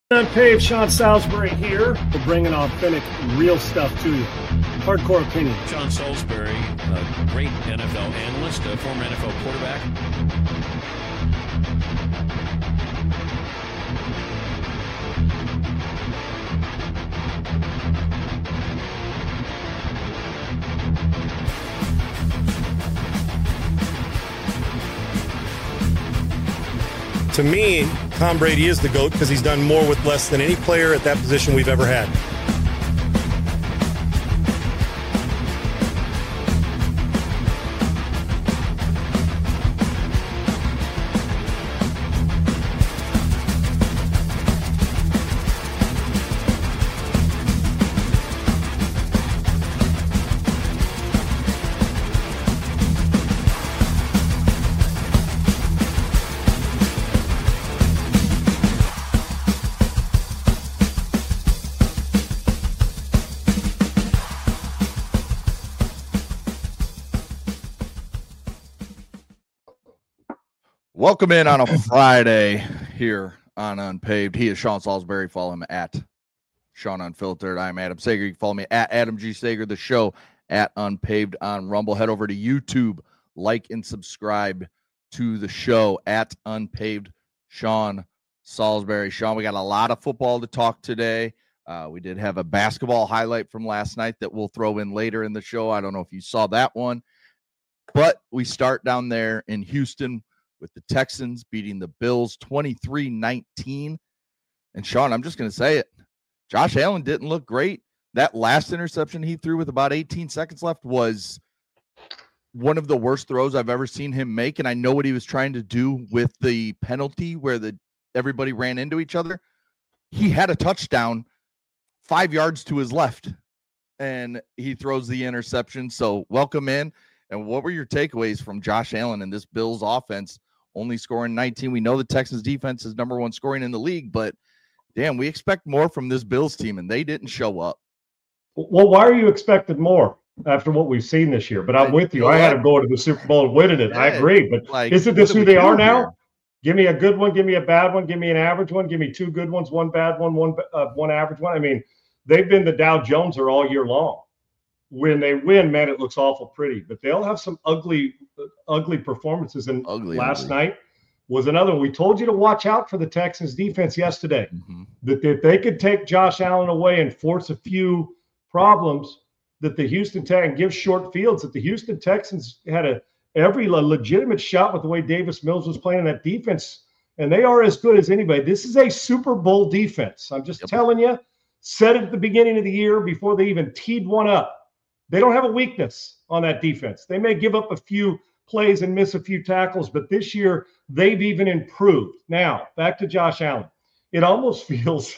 Unpaved, Sean Salisbury here. We're bringing authentic, real stuff to you. Hardcore opinion. Sean Salisbury, a great NFL analyst, a former NFL quarterback. To me, Tom Brady is the GOAT because he's done more with less than any player at that position we've ever had. Welcome in on a Friday here on Unpaved. He is Sean Salisbury. Follow him at Sean Unfiltered. I'm Adam Sager. You can follow me at Adam G. Sager. The show at Unpaved on Rumble. Head over to YouTube, like and subscribe to the show at Unpaved. Sean Salisbury. Sean, we got a lot of football to talk today. We did have a basketball highlight from last night that we'll throw in later in the show. I don't know if you saw that one, but we start down there in Houston with the Texans beating the Bills 23-19. And Sean, I'm just going to say it. Josh Allen didn't look great. That last interception he threw with about 18 seconds left was one of the worst throws I've ever seen him make. And I know what he was trying to do with the penalty where everybody ran into each other. He had a touchdown 5 yards to his left, and he throws the interception. So welcome in. And what were your takeaways from Josh Allen and this Bills offense only scoring 19? We know the Texans defense is number one scoring in the league, but damn, we expect more from this Bills team, and they didn't show up. Well, why are you expecting more after what we've seen this year? But I'm with you. I had to go to the Super Bowl and winning it. Yeah, I agree. But isn't this who they are now? Here? Give me a good one. Give me a bad one. Give me an average one. Give me two good ones, one bad one, one average one. I mean, they've been the Dow Joneser all year long. When they win, man, it looks awful pretty. But they'll have some ugly performances. And last night was another one. We told you to watch out for the Texans defense yesterday. Mm-hmm. That if they could take Josh Allen away and force a few problems, that the Houston Texans give short fields, that the Houston Texans had every legitimate shot with the way Davis Mills was playing in that defense. And they are as good as anybody. This is a Super Bowl defense. I'm just telling you, said it at the beginning of the year before they even teed one up. They don't have a weakness on that defense. They may give up a few plays and miss a few tackles, but this year they've even improved. Now, back to Josh Allen. It almost feels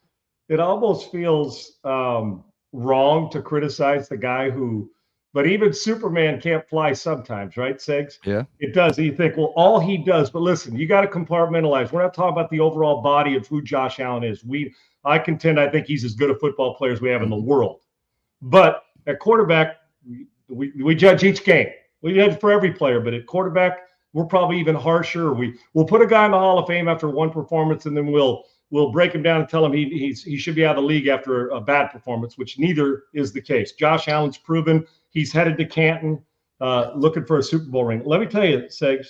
wrong to criticize the guy who, but even Superman can't fly sometimes, right, Segs? Yeah. It does. You think, well, all he does, but listen, you got to compartmentalize. We're not talking about the overall body of who Josh Allen is. I think he's as good a football player as we have in the world. But at quarterback, we judge each game. We judge for every player, but at quarterback, we're probably even harsher. We'll put a guy in the Hall of Fame after one performance, and then we'll break him down and tell him he should be out of the league after a bad performance, which neither is the case. Josh Allen's proven he's headed to Canton, looking for a Super Bowl ring. Let me tell you, Segs,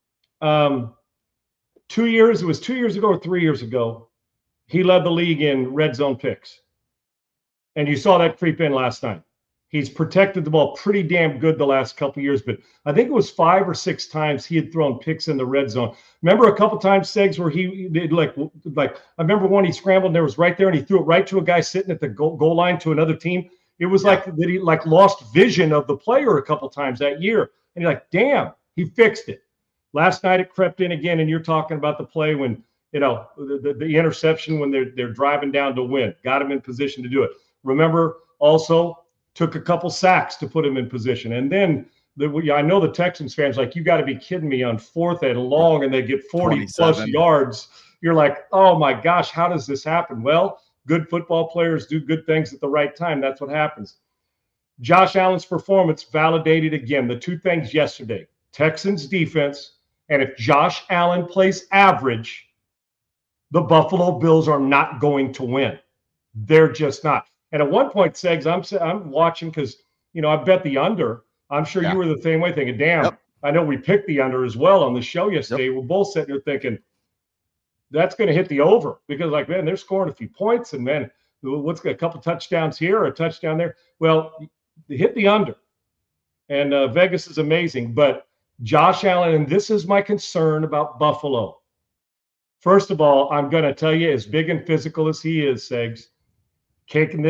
2 years ago or 3 years ago, he led the league in red zone picks. And you saw that creep in last night. He's protected the ball pretty damn good the last couple of years, but I think it was 5 or 6 times he had thrown picks in the red zone. Remember a couple times, Segs, where he did like I remember one he scrambled and there was right there and he threw it right to a guy sitting at the goal line to another team. It was like that he lost vision of the player a couple times that year. And you're like, damn, he fixed it. Last night it crept in again, and you're talking about the play when, the interception when they're driving down to win. Got him in position to do it. Remember also took a couple sacks to put him in position. And then I know the Texans fans like, you got to be kidding me, on 4th and long and they get 40-plus yards. You're like, oh, my gosh, how does this happen? Well, good football players do good things at the right time. That's what happens. Josh Allen's performance validated again the two things yesterday. Texans defense, and if Josh Allen plays average, the Buffalo Bills are not going to win. They're just not. And at one point, Segs, I'm watching because, I bet the under. I'm sure you were the same way thinking, damn, I know we picked the under as well on the show yesterday. We're both sitting there thinking, that's going to hit the over because, man, they're scoring a few points. And, man, what's a couple touchdowns here, a touchdown there? Well, they hit the under. And Vegas is amazing. But Josh Allen, and this is my concern about Buffalo. First of all, I'm going to tell you, as big and physical as he is, Segs, taking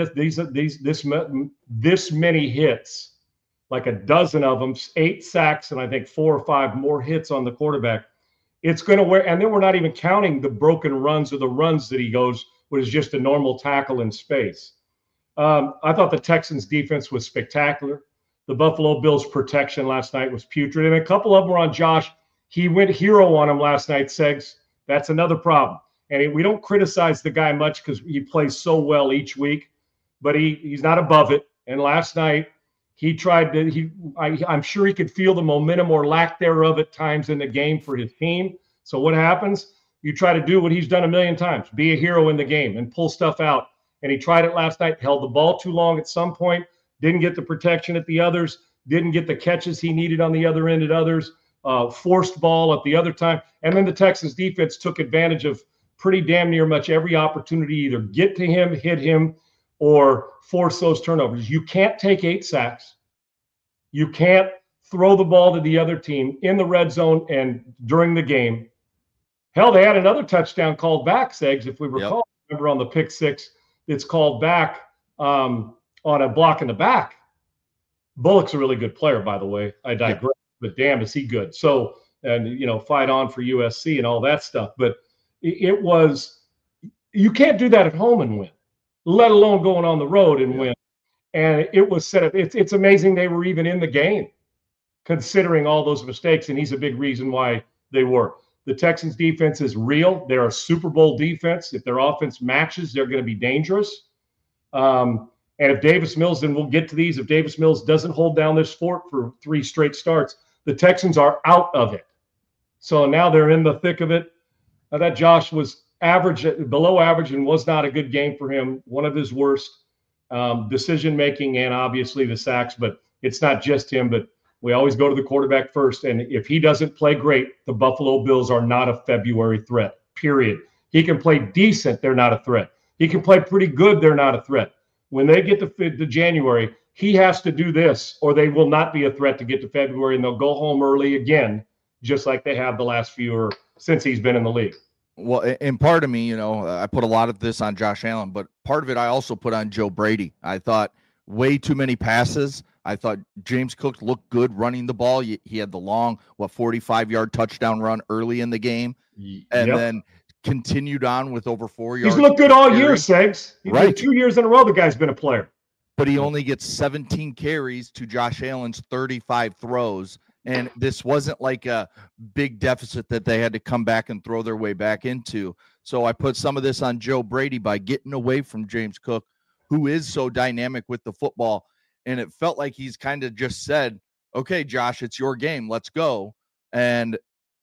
this many hits, like a dozen of them, 8 sacks, and I think 4 or 5 more hits on the quarterback. It's going to wear, and then we're not even counting the broken runs or the runs that he goes, which is just a normal tackle in space. I thought the Texans' defense was spectacular. The Buffalo Bills' protection last night was putrid, and a couple of them were on Josh. He went hero on him last night, Segs. That's another problem. And we don't criticize the guy much because he plays so well each week, but he's not above it. And last night, he tried to I'm sure he could feel the momentum or lack thereof at times in the game for his team. So what happens? You try to do what he's done a million times, be a hero in the game and pull stuff out. And he tried it last night, held the ball too long at some point, didn't get the protection at the others, didn't get the catches he needed on the other end at others, forced ball at the other time. And then the Texans defense took advantage of pretty damn near much every opportunity, either get to him, hit him, or force those turnovers. You can't take 8 sacks. You can't throw the ball to the other team in the red zone and during the game. Hell, they had another touchdown called back, Segs, if we recall. Remember on the pick 6, it's called back on a block in the back. Bullock's a really good player, by the way. I digress, but damn, is he good. So, and, fight on for USC and all that stuff. But it was, you can't do that at home and win, let alone going on the road and win. And it was set up. It's amazing they were even in the game, considering all those mistakes. And he's a big reason why they were. The Texans defense is real. They're a Super Bowl defense. If their offense matches, they're going to be dangerous. And if Davis Mills, and we'll get to these, if Davis Mills doesn't hold down this fort for 3 straight starts, the Texans are out of it. So now they're in the thick of it. That Josh was below average, and was not a good game for him. One of his worst. Decision-making and obviously the sacks, but it's not just him, but we always go to the quarterback first. And if he doesn't play great, the Buffalo Bills are not a February threat, period. He can play decent, they're not a threat. He can play pretty good, they're not a threat. When they get to January, he has to do this, or they will not be a threat to get to February, and they'll go home early again, just like they have the last few or since he's been in the league. Well, and part of me, I put a lot of this on Josh Allen, but part of it I also put on Joe Brady. I thought way too many passes. I thought James Cook looked good running the ball. He had the long, 45-yard touchdown run early in the game, and then continued on with over 4 yards. He's looked good all year, Segs. Right. 2 years in a row, the guy's been a player. But he only gets 17 carries to Josh Allen's 35 throws. And this wasn't like a big deficit that they had to come back and throw their way back into. So I put some of this on Joe Brady by getting away from James Cook, who is so dynamic with the football. And it felt like he's kind of just said, okay, Josh, it's your game. Let's go. And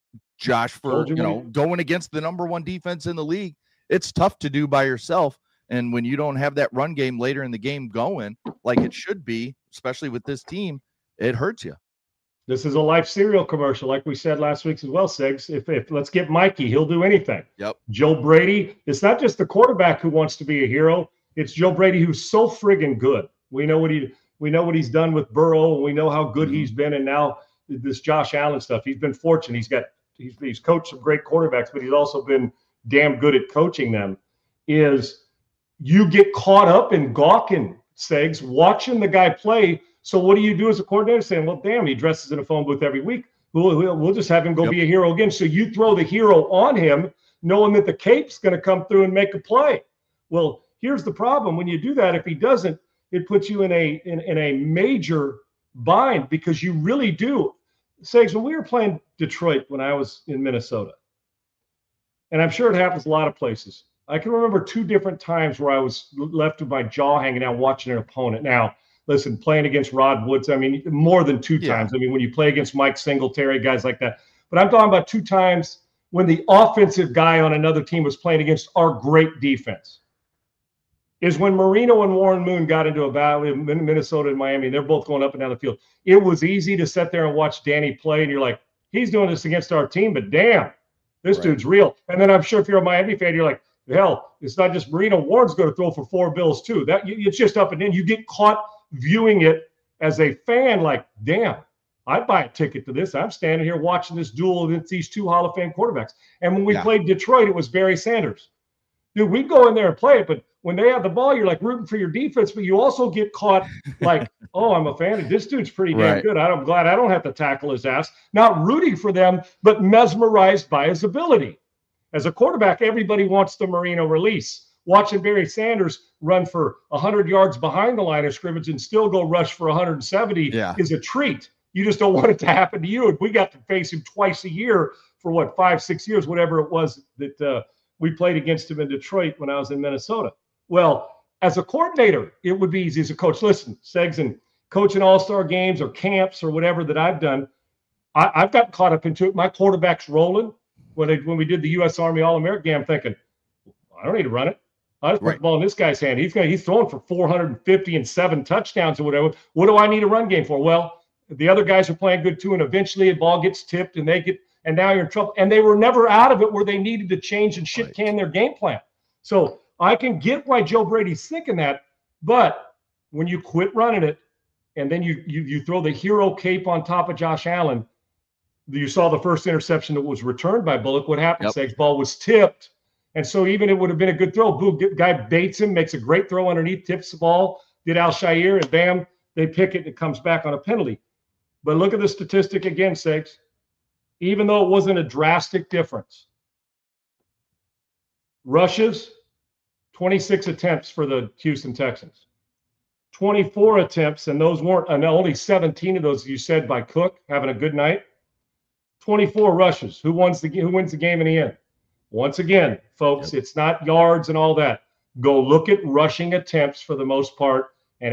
Josh, for, going against the number 1 defense in the league, it's tough to do by yourself. And when you don't have that run game later in the game going like it should be, especially with this team, it hurts you. This is a Life cereal commercial, like we said last week as well, Segs. If let's get Mikey, he'll do anything. Yep. Joe Brady, it's not just the quarterback who wants to be a hero. It's Joe Brady who's so friggin' good. We know what he's done with Burrow, and we know how good he's been. And now this Josh Allen stuff, he's been fortunate. He's coached some great quarterbacks, but he's also been damn good at coaching them. Is you get caught up in gawking, Segs, watching the guy play. So what do you do as a coordinator? Saying, well, damn, he dresses in a phone booth every week. We'll just have him go be a hero again. So you throw the hero on him, knowing that the cape's going to come through and make a play. Well, here's the problem. When you do that, if he doesn't, it puts you in a major bind, because you really do. Segs, when we were playing Detroit when I was in Minnesota, and I'm sure it happens a lot of places, I can remember 2 different times where I was left with my jaw hanging out watching an opponent. Now, listen, playing against Rod Woods, I mean, more than 2 times. I mean, when you play against Mike Singletary, guys like that. But I'm talking about 2 times when the offensive guy on another team was playing against our great defense. Is when Marino and Warren Moon got into a battle in Minnesota and Miami. They're both going up and down the field. It was easy to sit there and watch Danny play, and you're like, he's doing this against our team, but damn, this dude's real. And then I'm sure if you're a Miami fan, you're like, hell, it's not just Marino. Warren's going to throw for 4 bills too. It's just up and in. You get caught viewing it as a fan like, damn, I'd buy a ticket to this. I'm standing here watching this duel against these 2 Hall of Fame quarterbacks. And when we played Detroit, it was Barry Sanders. Dude, we'd go in there and play it, but when they have the ball, you're like rooting for your defense, but you also get caught like, oh, I'm a fan of this dude's pretty damn good. I'm glad I don't have to tackle his ass. Not rooting for them, but mesmerized by his ability. As a quarterback, everybody wants the Marino release. Watching Barry Sanders run for 100 yards behind the line of scrimmage and still go rush for 170 is a treat. You just don't want it to happen to you. And we got to face him twice a year for 5-6 years, whatever it was that we played against him in Detroit when I was in Minnesota. Well, as a coordinator, it would be easy as a coach. Listen, Segs, and coaching all-star games or camps or whatever that I've done, I've gotten caught up into it. My quarterback's rolling. When we did the U.S. Army All-American game, I'm thinking, I don't need to run it. I just put the ball in this guy's hand. He's throwing for 450 and 7 touchdowns or whatever. What do I need a run game for? Well, the other guys are playing good too, and eventually a ball gets tipped and now you're in trouble. And they were never out of it where they needed to change and shit-can their game plan. So I can get why Joe Brady's thinking that, but when you quit running it and then you throw the hero cape on top of Josh Allen, you saw the first interception that was returned by Bullock. What happened? Segs, ball was tipped. And so even it would have been a good throw. Boom, guy baits him, makes a great throw underneath, tips the ball, did Al-Shaair, and bam, they pick it and it comes back on a penalty. But look at the statistic again, Segs. Even though it wasn't a drastic difference. Rushes, 26 attempts for the Houston Texans. 24 attempts, and those weren't, and only 17 of those, you said, by Cook, having a good night. 24 rushes. Who wins the game in the end? Once again, folks, it's not yards and all that. Go look at rushing attempts for the most part, and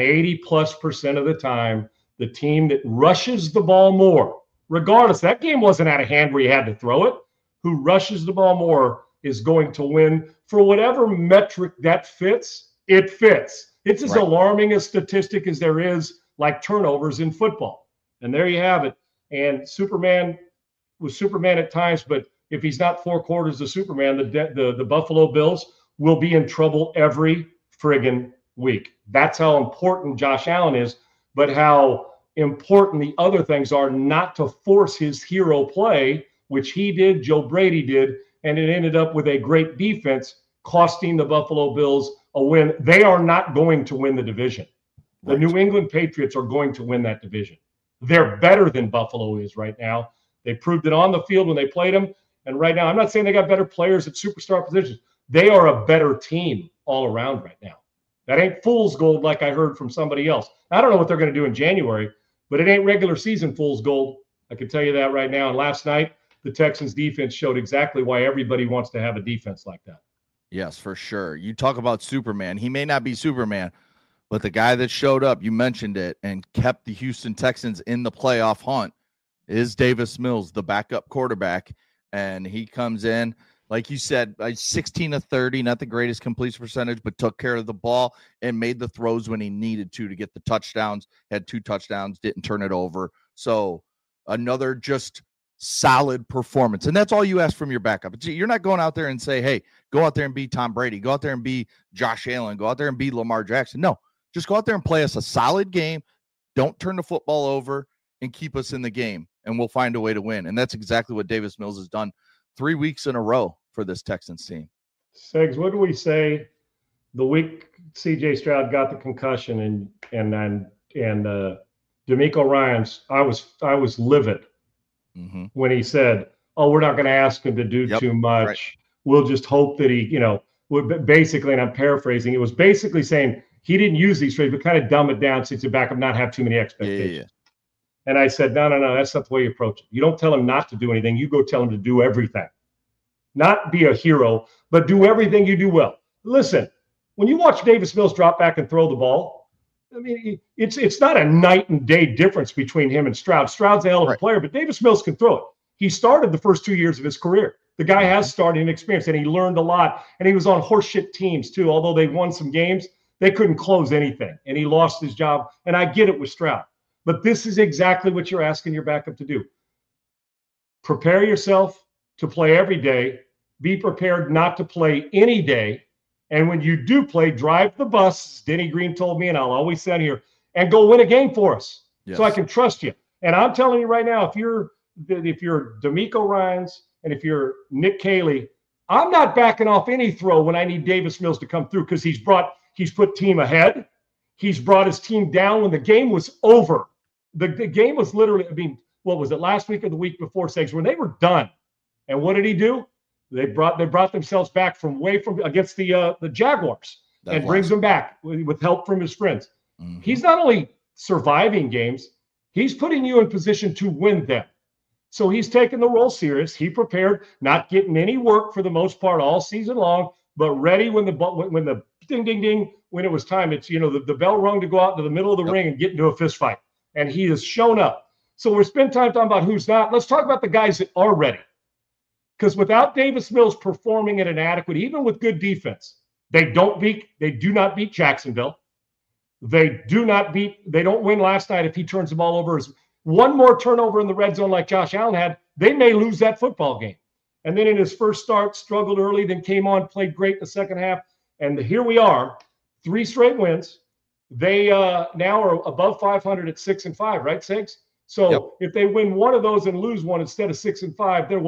80+% of the time, the team that rushes the ball more, regardless, that game wasn't out of hand where you had to throw it. Who rushes the ball more is going to win. For whatever metric that fits, it fits. It's as alarming a statistic as there is like turnovers in football. And there you have it. And Superman was Superman at times, but if he's not 4 quarters of Superman, the Buffalo Bills will be in trouble every friggin' week. That's how important Josh Allen is, but how important the other things are not to force his hero play, which he did, Joe Brady did, and it ended up with a great defense costing the Buffalo Bills a win. They are not going to win the division. The New England Patriots are going to win that division. They're better than Buffalo is right now. They proved it on the field when they played them. And right now, I'm not saying they got better players at superstar positions. They are a better team all around right now. That ain't fool's gold like I heard from somebody else. I don't know what they're going to do in January, but it ain't regular season fool's gold. I can tell you that right now. And last night, the Texans defense showed exactly why everybody wants to have a defense like that. Yes, for sure. You talk about Superman. He may not be Superman, but the guy that showed up, you mentioned it, and kept the Houston Texans in the playoff hunt is Davis Mills, the backup quarterback. And he comes in, like you said, 16 of 30, not the greatest completion percentage, but took care of the ball and made the throws when he needed to get the touchdowns, had 2 touchdowns, didn't turn it over. So another just solid performance. And that's all you ask from your backup. You're not going out there and say, hey, go out there and be Tom Brady. Go out there and be Josh Allen. Go out there and be Lamar Jackson. No, just go out there and play us a solid game. Don't turn the football over and keep us in the game, and we'll find a way to win. And that's exactly what Davis Mills has done 3 weeks in a row for this Texans team. Segs, what do we say the week C.J. Stroud got the concussion and DeMeco Ryans? I was livid when he said, "Oh, we're not going to ask him to do too much. Right. We'll just hope that he, basically." And I'm paraphrasing. It was basically saying he didn't use these phrases, but kind of dumb it down so he's back up, not have too many expectations. Yeah. And I said, no, that's not the way you approach it. You don't tell him not to do anything. You go tell him to do everything. Not be a hero, but do everything you do well. Listen, when you watch Davis Mills drop back and throw the ball, I mean, it's not a night and day difference between him and Stroud. Stroud's a hell of a player, but Davis Mills can throw it. He started the first 2 years of his career. The guy has starting experience, and he learned a lot. And he was on horseshit teams, too. Although they won some games, they couldn't close anything, and he lost his job. And I get it with Stroud. But this is exactly what you're asking your backup to do. Prepare yourself to play every day. Be prepared not to play any day. And when you do play, drive the bus, as Denny Green told me, and I'll always say here, and go win a game for us. Yes. So I can trust you. And I'm telling you right now, if you're DeMeco Ryans and if you're Nick Caley, I'm not backing off any throw when I need Davis Mills to come through, because he's put team ahead. He's brought his team down when the game was over. The game was literally, what was it, last week or the week before, Segs, when they were done. And what did he do? They brought themselves back against the Jaguars and brings them back with help from his friends. Mm-hmm. He's not only surviving games, he's putting you in position to win them. So he's taking the role serious. He prepared, not getting any work for the most part all season long, but ready when the ding, ding, ding, when it was time. It's, the bell rung to go out into the middle of the ring and get into a fist fight. And he has shown up. So we're spending time talking about who's not. Let's talk about the guys that are ready. Because without Davis Mills performing at an adequate, even with good defense, they do not beat Jacksonville. They don't win last night if he turns the ball over. One more turnover in the red zone like Josh Allen had, they may lose that football game. And then in his first start, struggled early, then came on, played great in the second half. And here we are, 3 straight wins. They now are above 500 at 6-5, right, Segs? So If they win one of those and lose one instead of 6-5, they're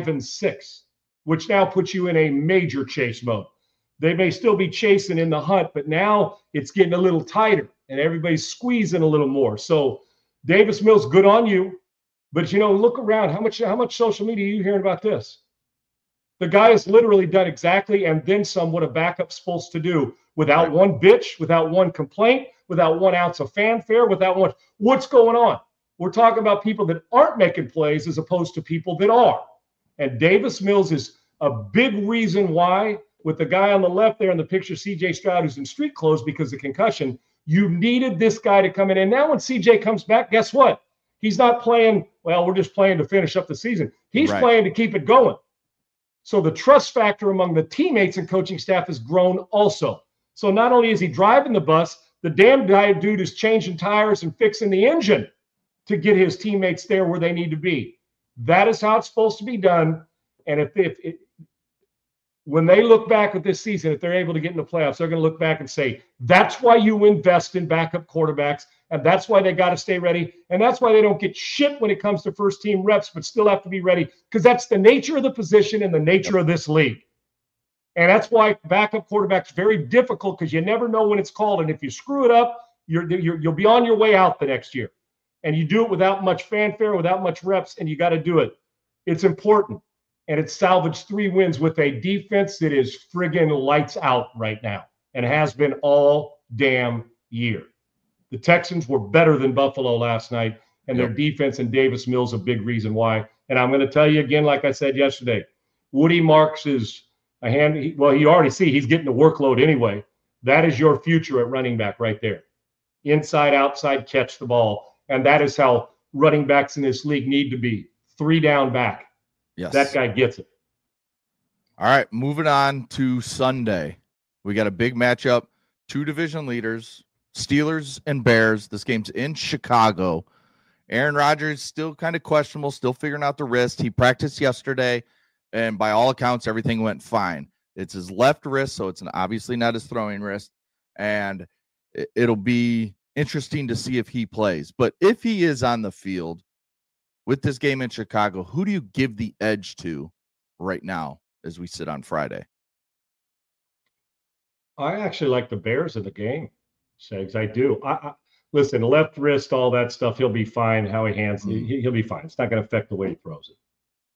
5-6, which now puts you in a major chase mode. They may still be chasing in the hunt, but now it's getting a little tighter and everybody's squeezing a little more. So Davis Mills, good on you. But, look around. How much social media are you hearing about this? The guy has literally done exactly and then some what a backup's supposed to do, without one bitch, without one complaint, without 1 ounce of fanfare, without what's going on. We're talking about people that aren't making plays as opposed to people that are. And Davis Mills is a big reason why, with the guy on the left there in the picture, C.J. Stroud, who's in street clothes because of concussion, you needed this guy to come in. And now when C.J. comes back, guess what? He's not playing, we're just playing to finish up the season. He's playing to keep it going. So the trust factor among the teammates and coaching staff has grown also. So not only is he driving the bus, the damn dude is changing tires and fixing the engine to get his teammates there where they need to be. That is how it's supposed to be done. And when they look back at this season, if they're able to get in the playoffs, they're going to look back and say, that's why you invest in backup quarterbacks, and that's why they got to stay ready, and that's why they don't get shit when it comes to first-team reps, but still have to be ready, because that's the nature of the position and the nature of this league. And that's why backup quarterback's very difficult, because you never know when it's called, and if you screw it up, you'll be on your way out the next year. And you do it without much fanfare, without much reps, and you got to do it. It's important. And it's salvaged 3 wins with a defense that is friggin' lights out right now and has been all damn year. The Texans were better than Buffalo last night, and their defense and Davis Mills a big reason why. And I'm going to tell you again, like I said yesterday, Woody Marks is he already he's getting the workload anyway. That is your future at running back right there. Inside, outside, catch the ball. And that is how running backs in this league need to be. 3 down back. Yes. That guy gets it. All right, moving on to Sunday. We got a big matchup. 2 division leaders, Steelers and Bears. This game's in Chicago. Aaron Rodgers still kind of questionable, still figuring out the wrist. He practiced yesterday, and by all accounts, everything went fine. It's his left wrist, so it's obviously not his throwing wrist. And it'll be interesting to see if he plays. But if he is on the field with this game in Chicago, who do you give the edge to right now as we sit on Friday? I actually like the Bears in the game, Segs. I do. Listen, left wrist, all that stuff, he'll be fine. How he hands he'll be fine. It's not going to affect the way he throws it.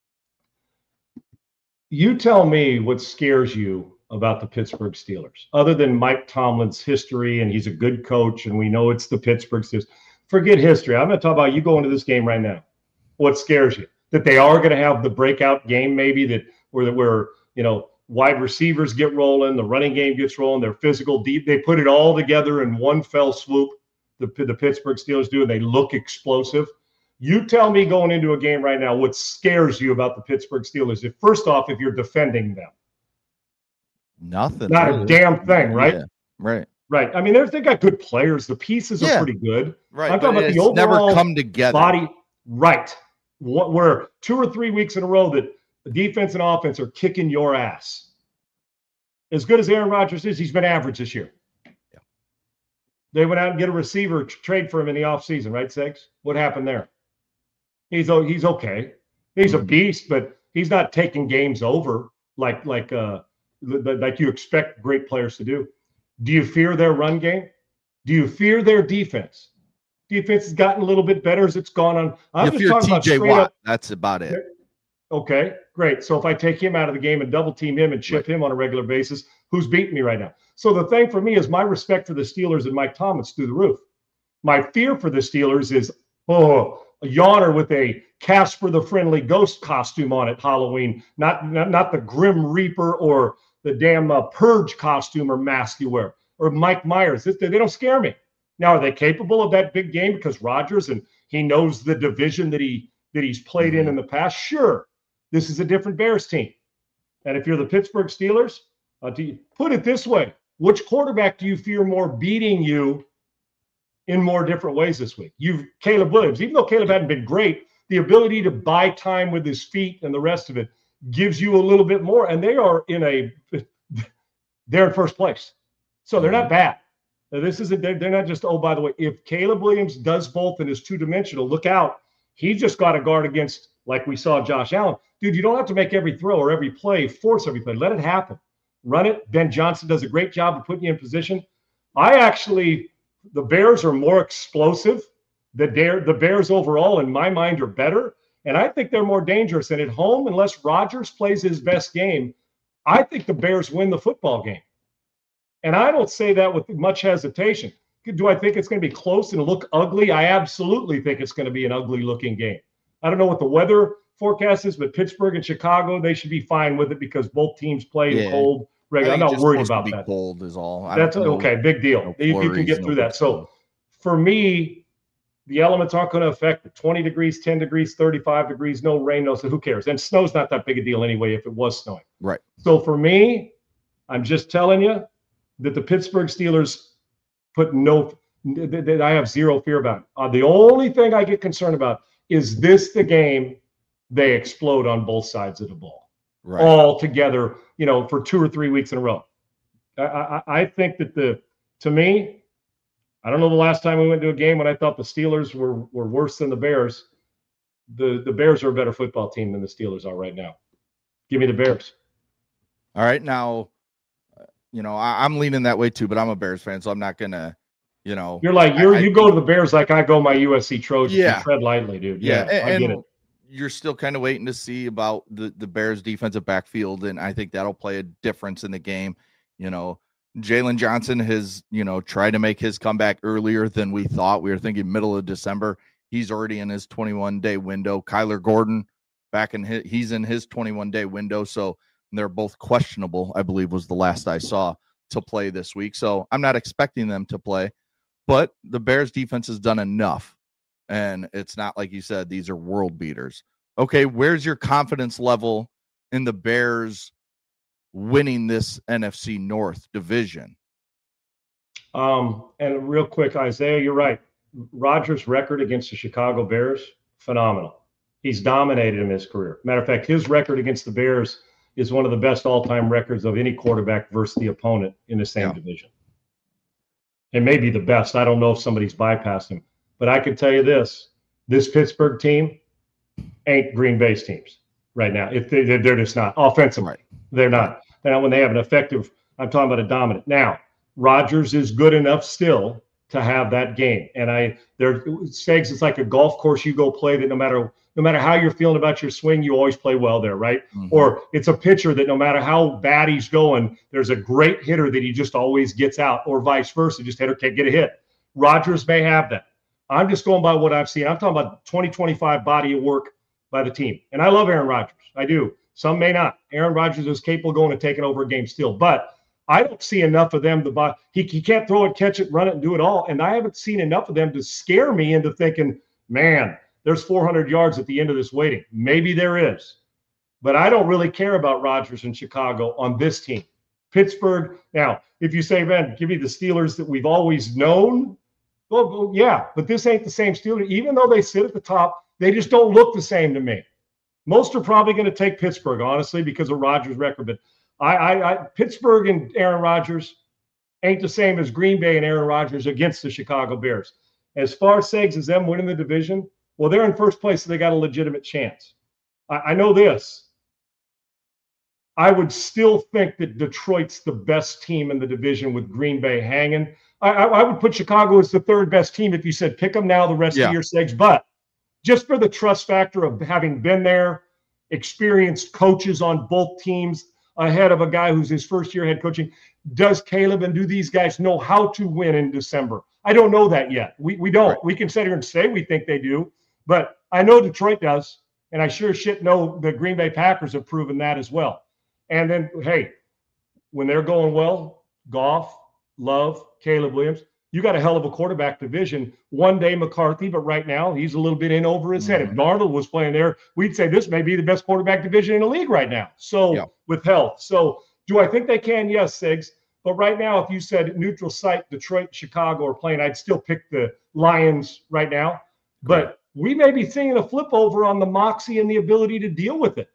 You tell me what scares you about the Pittsburgh Steelers, other than Mike Tomlin's history, and he's a good coach, and we know it's the Pittsburgh Steelers. Forget history. I'm going to talk about you going to this game right now. What scares you? That they are going to have the breakout game, maybe where wide receivers get rolling, the running game gets rolling, they're physical deep. They put it all together in one fell swoop. The Pittsburgh Steelers do, and they look explosive. You tell me going into a game right now what scares you about the Pittsburgh Steelers. First off, if you're defending them. Nothing. Not really. A damn thing, right? Yeah, right. Right. I mean, they got good players. The pieces are pretty good. Right. I'm talking about the overall never come together. Body. Right. Where 2 or 3 weeks in a row that the defense and offense are kicking your ass. As good as Aaron Rodgers is, he's been average this year. Yeah. They went out and get a receiver, trade for him in the offseason, right, Segs? What happened there? He's okay. He's a beast, but he's not taking games over like you expect great players to do. Do you fear their run game? Do you fear their defense? Defense has gotten a little bit better as it's gone on. I'm just talking about TJ Watt. That's about it. Okay, great. So if I take him out of the game and double team him and chip him on a regular basis, who's beating me right now? So the thing for me is my respect for the Steelers and Mike Tomlin through the roof. My fear for the Steelers is, a yawner with a Casper the Friendly Ghost costume on at Halloween, not the Grim Reaper or the damn Purge costume or mask you wear, or Mike Myers. They don't scare me. Now, are they capable of that big game because Rodgers and he knows the division that he's played in the past? Sure. This is a different Bears team. And if you're the Pittsburgh Steelers, put it this way, which quarterback do you fear more beating you in more different ways this week? Caleb Williams. Even though Caleb hadn't been great, the ability to buy time with his feet and the rest of it gives you a little bit more. And they're in first place. So they're not bad. Now, they're not just, by the way, if Caleb Williams does both and is two-dimensional, look out. He just got to guard against, like we saw Josh Allen. Dude, you don't have to make every throw or every play, force every play. Let it happen. Run it. Ben Johnson does a great job of putting you in position. The Bears are more explosive. The Bears overall, in my mind, are better. And I think they're more dangerous. And at home, unless Rodgers plays his best game, I think the Bears win the football game. And I don't say that with much hesitation. Do I think it's going to be close and look ugly? I absolutely think it's going to be an ugly-looking game. I don't know what the weather forecast is, but Pittsburgh and Chicago, they should be fine with it because both teams play in cold. I'm not worried about that. Cold is all. That's okay. Big deal. You can get through that. So for me, the elements aren't going to affect it. 20 degrees, 10 degrees, 35 degrees, no rain, so who cares? And snow's not that big a deal anyway if it was snowing. Right. So for me, I'm just telling you that the Pittsburgh Steelers that I have zero fear about. The only thing I get concerned about is this the game they explode on both sides of the ball. Right. All together, for 2 or 3 weeks in a row. I think that to me, I don't know the last time we went to a game when I thought the Steelers were worse than the Bears. The Bears are a better football team than the Steelers are right now. Give me the Bears. All right. Now, I'm leaning that way too, but I'm a Bears fan, so I'm not going to, You're like, you go to the Bears like I go my USC Trojans. Yeah. You tread lightly, dude. Yeah, I get it. You're still kind of waiting to see about the Bears defensive backfield, and I think that'll play a difference in the game. Jalen Johnson has, tried to make his comeback earlier than we thought. We were thinking middle of December. He's already in his 21-day window. Kyler Gordon he's in his 21-day window. So they're both questionable, I believe was the last I saw, to play this week. So I'm not expecting them to play, but the Bears defense has done enough. And it's not like you said, these are world beaters. Okay, where's your confidence level in the Bears winning this NFC North division? And real quick, Isaiah, you're right. Rodgers' record against the Chicago Bears, phenomenal. He's dominated in his career. Matter of fact, his record against the Bears is one of the best all-time records of any quarterback versus the opponent in the same division. It may be the best. I don't know if somebody's bypassed him. But I can tell you this Pittsburgh team ain't Green Bay's teams right now. If they're just not. Offensively, right. They're not. Now, when they have an effective, I'm talking about a dominant. Now, Rodgers is good enough still to have that game. And Segs, it's like a golf course you go play that no matter how you're feeling about your swing, you always play well there, right? Mm-hmm. Or it's a pitcher that no matter how bad he's going, there's a great hitter that he just always gets out, or vice versa, just hitter can't get a hit. Rodgers may have that. I'm just going by what I've seen. I'm talking about 2025 body of work by the team. And I love Aaron Rodgers. I do. Some may not. Aaron Rodgers is capable of going and taking over a game still. But I don't see enough of them. He can't throw it, catch it, run it, and do it all. And I haven't seen enough of them to scare me into thinking, man, there's 400 yards at the end of this waiting. Maybe there is. But I don't really care about Rodgers in Chicago on this team. Pittsburgh, now, if you say, man, give me the Steelers that we've always known, well, yeah, but this ain't the same Steelers. Even though they sit at the top, they just don't look the same to me. Most are probably going to take Pittsburgh, honestly, because of Rodgers' record. But Pittsburgh and Aaron Rodgers ain't the same as Green Bay and Aaron Rodgers against the Chicago Bears. As far as Segs as them winning the division, well, they're in first place, so they got a legitimate chance. I know this. I would still think that Detroit's the best team in the division with Green Bay hanging. I would put Chicago as the third best team if you said pick them now the rest of your Segs. But just for the trust factor of having been there, experienced coaches on both teams ahead of a guy who's his first year head coaching, does Caleb and do these guys know how to win in December? I don't know that yet. We don't. Right. We can sit here and say we think they do, but I know Detroit does, and I sure shit know the Green Bay Packers have proven that as well. And then, hey, when they're going well, Goff, Love, Caleb Williams, you got a hell of a quarterback division. One day McCarthy, but right now he's a little bit in over his head. If Darnold was playing there, we'd say this may be the best quarterback division in the league right now. So with health. So do I think they can? Yes, Sigs. But right now, if you said neutral site, Detroit, Chicago are playing, I'd still pick the Lions right now. But we may be seeing a flip over on the moxie and the ability to deal with it.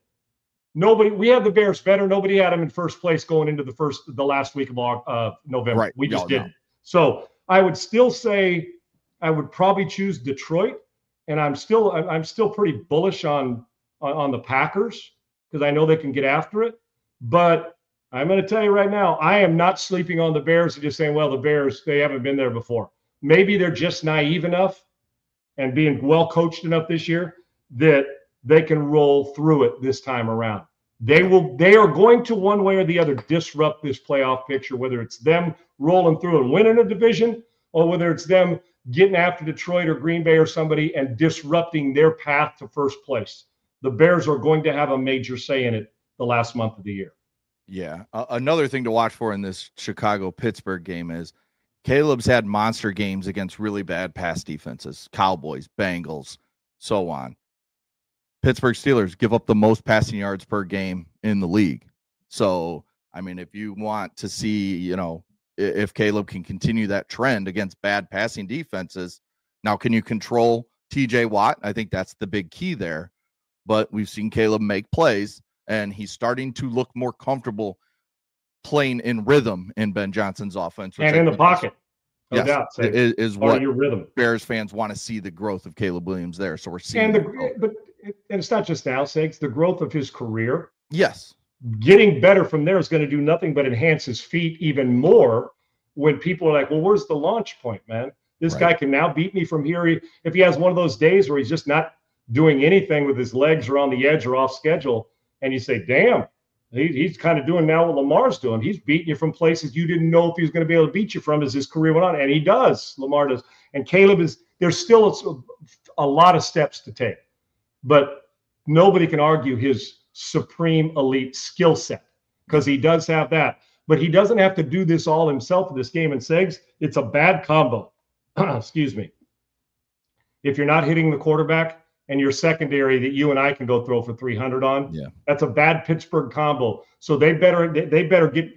We had the Bears better. Nobody had them in first place going into the last week of November. Right. We just didn't. So I would still say I would probably choose Detroit, and I'm still pretty bullish on the Packers because I know they can get after it. But I'm going to tell you right now, I am not sleeping on the Bears and just saying, well, the Bears, they haven't been there before. Maybe they're just naive enough and being well coached enough this year that they can roll through it this time around. They are going to one way or the other disrupt this playoff picture, whether it's them rolling through and winning a division or whether it's them getting after Detroit or Green Bay or somebody and disrupting their path to first place. The Bears are going to have a major say in it the last month of the year. Yeah. Another thing to watch for in this Chicago-Pittsburgh game is Caleb's had monster games against really bad pass defenses, Cowboys, Bengals, so on. Pittsburgh Steelers give up the most passing yards per game in the league. So, I mean, if you want to see, if Caleb can continue that trend against bad passing defenses, now can you control TJ Watt? I think that's the big key there. But we've seen Caleb make plays, and he's starting to look more comfortable playing in rhythm in Ben Johnson's offense. And in the pocket. No doubt. Is what your rhythm. Bears fans want to see the growth of Caleb Williams there. So we're seeing and it's not just now, Sakes, the growth of his career. Yes. Getting better from there is going to do nothing but enhance his feet even more when people are like, well, where's the launch point, man? This guy can now beat me from here. If he has one of those days where he's just not doing anything with his legs or on the edge or off schedule, and you say, damn, he's kind of doing now what Lamar's doing. He's beating you from places you didn't know if he was going to be able to beat you from as his career went on. And he does. Lamar does. And Caleb there's still a lot of steps to take. But nobody can argue his supreme elite skill set because he does have that. But he doesn't have to do this all himself in this game. And Segs, it's a bad combo. Excuse me. If you're not hitting the quarterback and your secondary that you and I can go throw for 300 on, that's a bad Pittsburgh combo. So they better get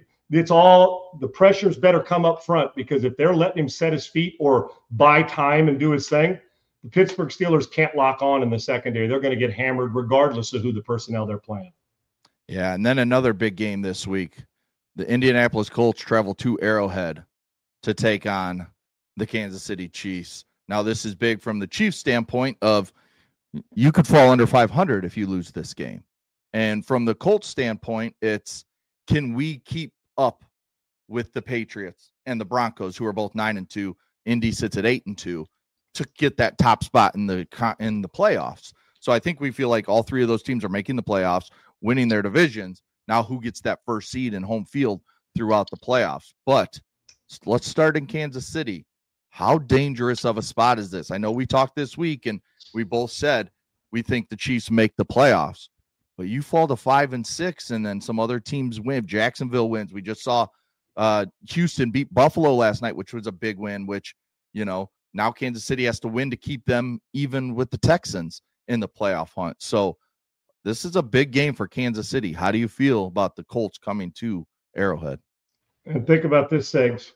the pressures better come up front because if they're letting him set his feet or buy time and do his thing, the Pittsburgh Steelers can't lock on in the secondary. They're going to get hammered regardless of who the personnel they're playing. Yeah, and then another big game this week. The Indianapolis Colts travel to Arrowhead to take on the Kansas City Chiefs. Now, this is big from the Chiefs' standpoint of you could fall under 500 if you lose this game. And from the Colts' standpoint, it's can we keep up with the Patriots and the Broncos, who are both 9-2. Indy sits at 8-2. To get that top spot in the playoffs. So I think we feel like all three of those teams are making the playoffs, winning their divisions. Now who gets that first seed in home field throughout the playoffs? But let's start in Kansas City. How dangerous of a spot is this? I know we talked this week and we both said we think the Chiefs make the playoffs. But you fall to 5-6 and then some other teams win. Jacksonville wins. We just saw Houston beat Buffalo last night, which was a big win, which, Now Kansas City has to win to keep them even with the Texans in the playoff hunt. So this is a big game for Kansas City. How do you feel about the Colts coming to Arrowhead? And think about this, Segs.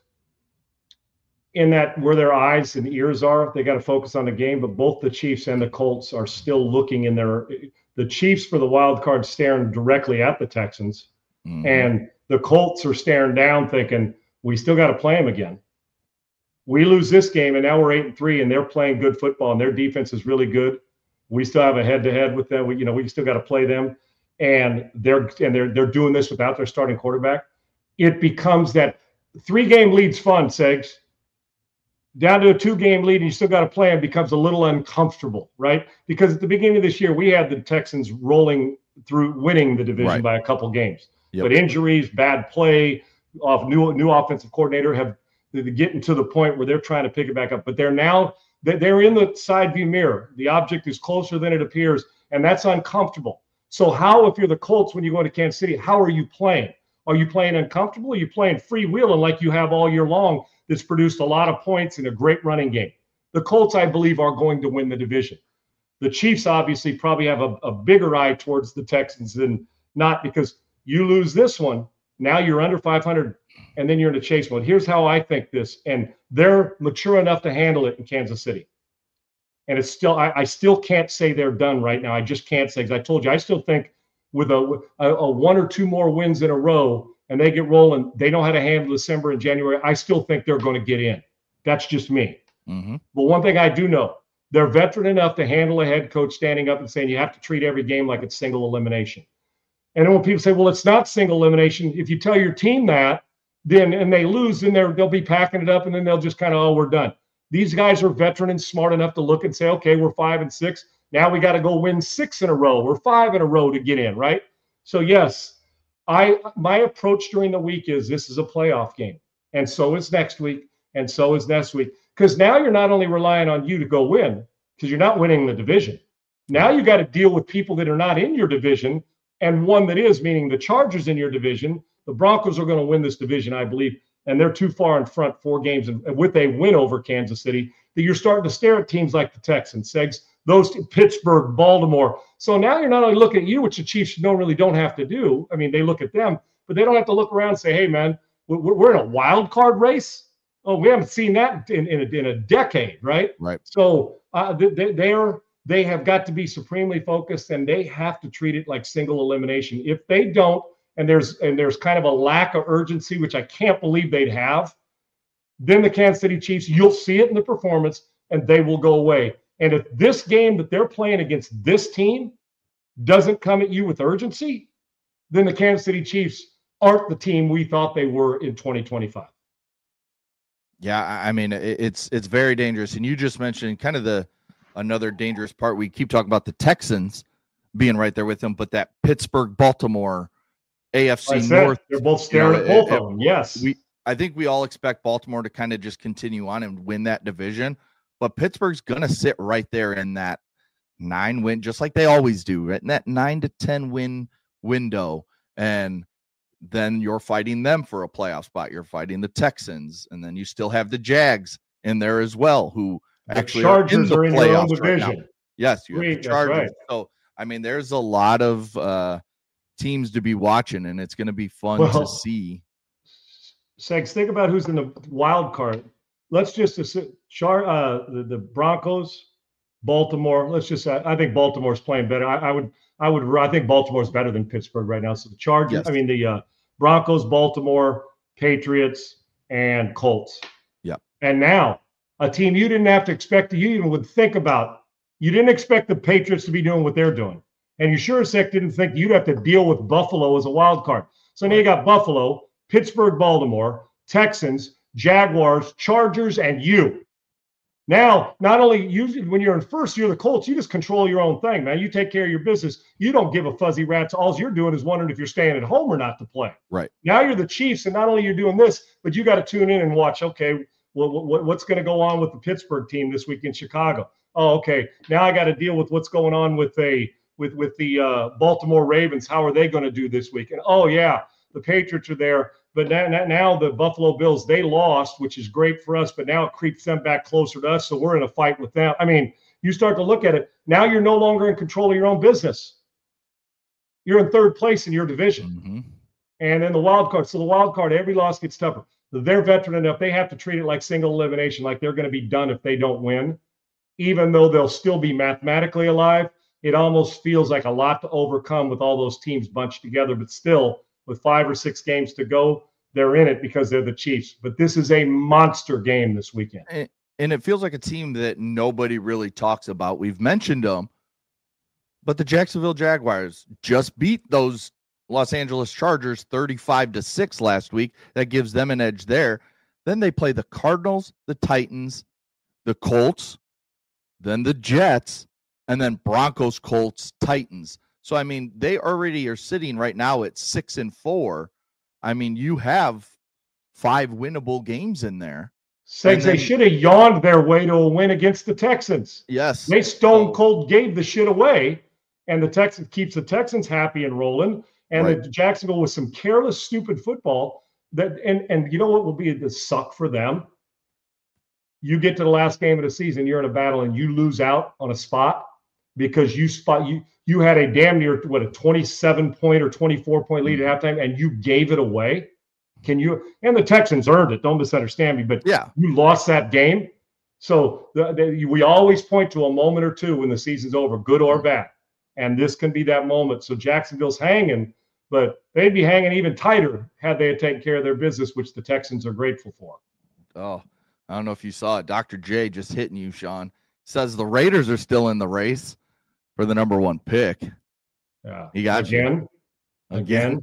In that where their eyes and ears are, they got to focus on the game, but both the Chiefs and the Colts are still looking in the Chiefs for the wild card staring directly at the Texans, and the Colts are staring down thinking, we still got to play them again. We lose this game, and now we're 8-3, and they're playing good football, and their defense is really good. We still have a head-to-head with them. We still got to play them, and they're doing this without their starting quarterback. It becomes that 3-game lead's fun, Segs. Down to a 2-game lead, and you still got to play them becomes a little uncomfortable, right? Because at the beginning of this year, we had the Texans rolling through, winning the division by a couple games. Yep. But injuries, bad play, new offensive coordinator they're getting to the point where they're trying to pick it back up. But they're in the side view mirror. The object is closer than it appears, and that's uncomfortable. So how, if you're the Colts, when you go to Kansas City, how are you playing? Are you playing uncomfortable? Or are you playing freewheeling like you have all year long that's produced a lot of points in a great running game? The Colts, I believe, are going to win the division. The Chiefs obviously probably have a bigger eye towards the Texans than not, because you lose this one, now you're under 500, and then you're in a chase mode. Here's how I think this, and they're mature enough to handle it in Kansas City. And it's still, I still can't say they're done right now. I just can't say, because I told you, I still think with a 1 or 2 more wins in a row, and they get rolling, they know how to handle December and January. I still think they're going to get in. That's just me. But one thing I do know, they're veteran enough to handle a head coach standing up and saying you have to treat every game like it's single elimination. And then when people say, well, it's not single elimination, if you tell your team that, then and they lose, then they'll be packing it up, and then they'll just kind of, oh, we're done. These guys are veteran and smart enough to look and say, okay, we're 5-6. Now we got to go win 6 in a row. We're 5 in a row to get in, right? So yes, my approach during the week is this is a playoff game, and so is next week, and so is next week. Because now you're not only relying on you to go win, because you're not winning the division. Now you got to deal with people that are not in your division, and one that is, meaning the Chargers in your division. The Broncos are going to win this division, I believe, and they're too far in front, 4 games, and with a win over Kansas City, that you're starting to stare at teams like the Texans, Segs, those Pittsburgh, Baltimore. So now you're not only looking at you, which the Chiefs don't have to do. I mean, they look at them, but they don't have to look around and say, hey, man, we're in a wild card race. Oh, we haven't seen that in a decade, right? Right. So they have got to be supremely focused, and they have to treat it like single elimination. If they don't, and there's kind of a lack of urgency, which I can't believe they'd have, then the Kansas City Chiefs, you'll see it in the performance, and they will go away. And if this game that they're playing against this team doesn't come at you with urgency, then the Kansas City Chiefs aren't the team we thought they were in 2025. Yeah, I mean, it's very dangerous. And you just mentioned kind of another dangerous part. We keep talking about the Texans being right there with them, but that Pittsburgh-Baltimore AFC North. They're both staring at both of them, yes. I think we all expect Baltimore to kind of just continue on and win that division, but Pittsburgh's going to sit right there in that 9-win, just like they always do, right in that 9 to 10 win window. And then you're fighting them for a playoff spot. You're fighting the Texans, and then you still have the Jags in there as well, who actually Chargers are in their own division. Right now. Yes, you have the Chargers. Right. So, I mean, there's a lot of teams to be watching, and it's going to be fun to see. Segs, think about who's in the wild card. Let's just the Broncos, Baltimore. Let's just I think Baltimore's playing better. I think Baltimore's better than Pittsburgh right now. So the Chargers, yes. I mean the Broncos, Baltimore, Patriots, and Colts. Yeah. And now a team you didn't have to expect, you even would think about. You didn't expect the Patriots to be doing what they're doing. And you sure as heck didn't think you'd have to deal with Buffalo as a wild card. So now you got Buffalo, Pittsburgh, Baltimore, Texans, Jaguars, Chargers, and you. Now, not only when you're in first, you're the Colts, you just control your own thing, man. You take care of your business. You don't give a fuzzy rat's. All you're doing is wondering if you're staying at home or not to play. Right. Now you're the Chiefs, and not only you're doing this, but you got to tune in and watch, okay, what's going to go on with the Pittsburgh team this week in Chicago? Oh, okay. Now I got to deal with what's going on with the Baltimore Ravens. How are they going to do this week? And oh yeah, The Patriots are there. But now the Buffalo Bills, they lost, which is great for us, but now it creeps them back closer to us, so we're in a fight with them. I mean, you start to look at it, now you're no longer in control of your own business. You're in third place in your division. Mm-hmm. And then the wild card. So the wild card, every loss gets tougher. They're veteran enough. They have to treat it like single elimination, like they're going to be done if they don't win. Even though they'll still be mathematically alive, it almost feels like a lot to overcome with all those teams bunched together, but still – with 5 or 6 games to go, they're in it because they're the Chiefs. But this is a monster game this weekend. And it feels like a team that nobody really talks about. We've mentioned them, but the Jacksonville Jaguars just beat those Los Angeles Chargers 35-6 last week. That gives them an edge there. Then they play the Cardinals, the Titans, the Colts, then the Jets, and then Broncos, Colts, Titans. So, I mean, they already are sitting right now at 6-4. I mean, you have 5 winnable games in there. They should have yawned their way to a win against the Texans. Yes. They stone cold gave the shit away, and the Texans keeps the Texans happy and rolling. And the Jacksonville with some careless, stupid football. And you know what will be the suck for them? You get to the last game of the season, you're in a battle, and you lose out on a spot because you had a damn near, a 27-point or 24-point lead at halftime, and you gave it away. And the Texans earned it. Don't misunderstand me, but you lost that game. So we always point to a moment or two when the season's over, good or bad. And this can be that moment. So Jacksonville's hanging, but they'd be hanging even tighter had they taken care of their business, which the Texans are grateful for. Oh, I don't know if you saw it. Dr. J just hitting you, Sean. Says the Raiders are still in the race for the number 1 pick. Yeah. He got again. Great.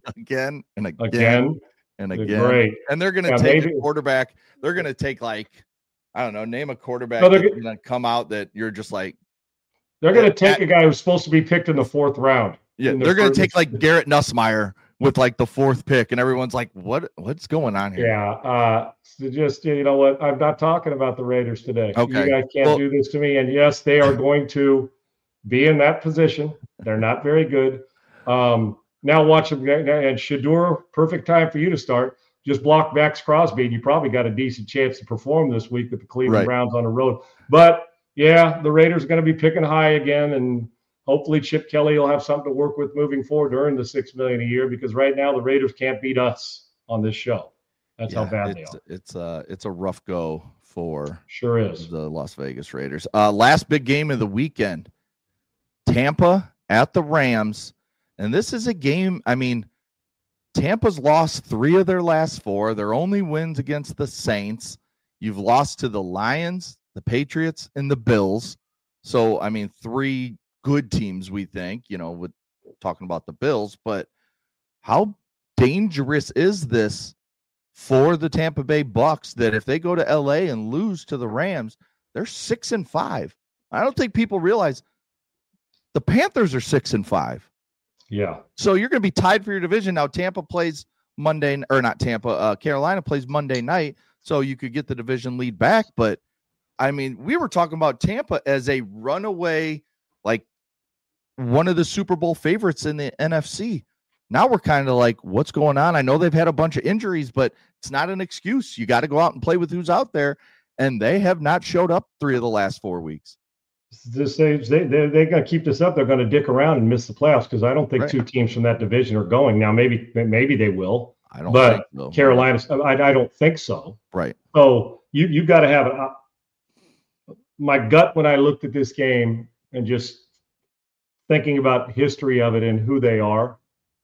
And they're going to take a quarterback. They're going to take name a quarterback that's going to come out that you're just like. They're going to take a guy who's supposed to be picked in the 4th round. Yeah, they're going to take Garrett Nussmeier with the 4th pick, and everyone's like, what's going on here? Yeah. Just, you know what? I'm not talking about the Raiders today. Okay. You guys can't do this to me. And yes, they are going to be in that position. They're not very good. Now watch them. And Shedeur, perfect time for you to start. Just block Max Crosby, and you probably got a decent chance to perform this week with the Cleveland Browns on the road. But, yeah, the Raiders are going to be picking high again, and hopefully Chip Kelly will have something to work with moving forward to earn the $6 million a year, because right now the Raiders can't beat us on this show. That's how bad they are. It's a rough go for the Las Vegas Raiders. Last big game of the weekend, Tampa at the Rams. And this is a game, I mean, Tampa's lost 3 of their last 4. Their only wins against the Saints. You've lost to the Lions, the Patriots, and the Bills. So, I mean, 3 good teams, we think, with talking about the Bills. But how dangerous is this for the Tampa Bay Bucks that if they go to LA and lose to the Rams, they're 6-5? I don't think people realize the Panthers are 6-5. Yeah. So you're going to be tied for your division. Now Tampa plays Carolina plays Monday night, so you could get the division lead back. But I mean, we were talking about Tampa as a runaway, one of the Super Bowl favorites in the NFC. Now we're kind of like, what's going on? I know they've had a bunch of injuries, but it's not an excuse. You got to go out and play with who's out there, and they have not showed up 3 of the last 4 weeks. This stage, they're going to keep this up. They're going to dick around and miss the playoffs, because I don't think 2 teams from that division are going. Now, maybe they will. I don't think so. Carolina, I don't think so. Right. So you've got to have it. My gut when I looked at this game and just thinking about history of it and who they are,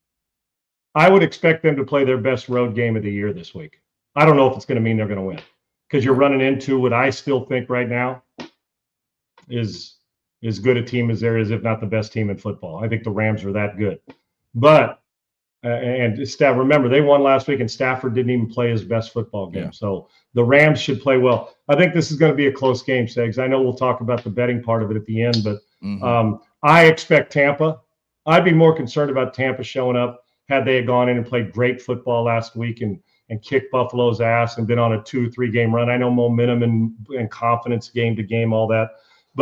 I would expect them to play their best road game of the year this week. I don't know if it's going to mean they're going to win, because you're running into what I still think right now is as good a team as there is, if not the best team in football. I think the Rams are that good. But remember, they won last week, and Stafford didn't even play his best football game. Yeah. So the Rams should play well. I think this is going to be a close game, Segs. I know we'll talk about the betting part of it at the end, but I expect Tampa. I'd be more concerned about Tampa showing up had they gone in and played great football last week and kicked Buffalo's ass and been on a 2-3 game run. I know momentum and confidence game to game, all that. But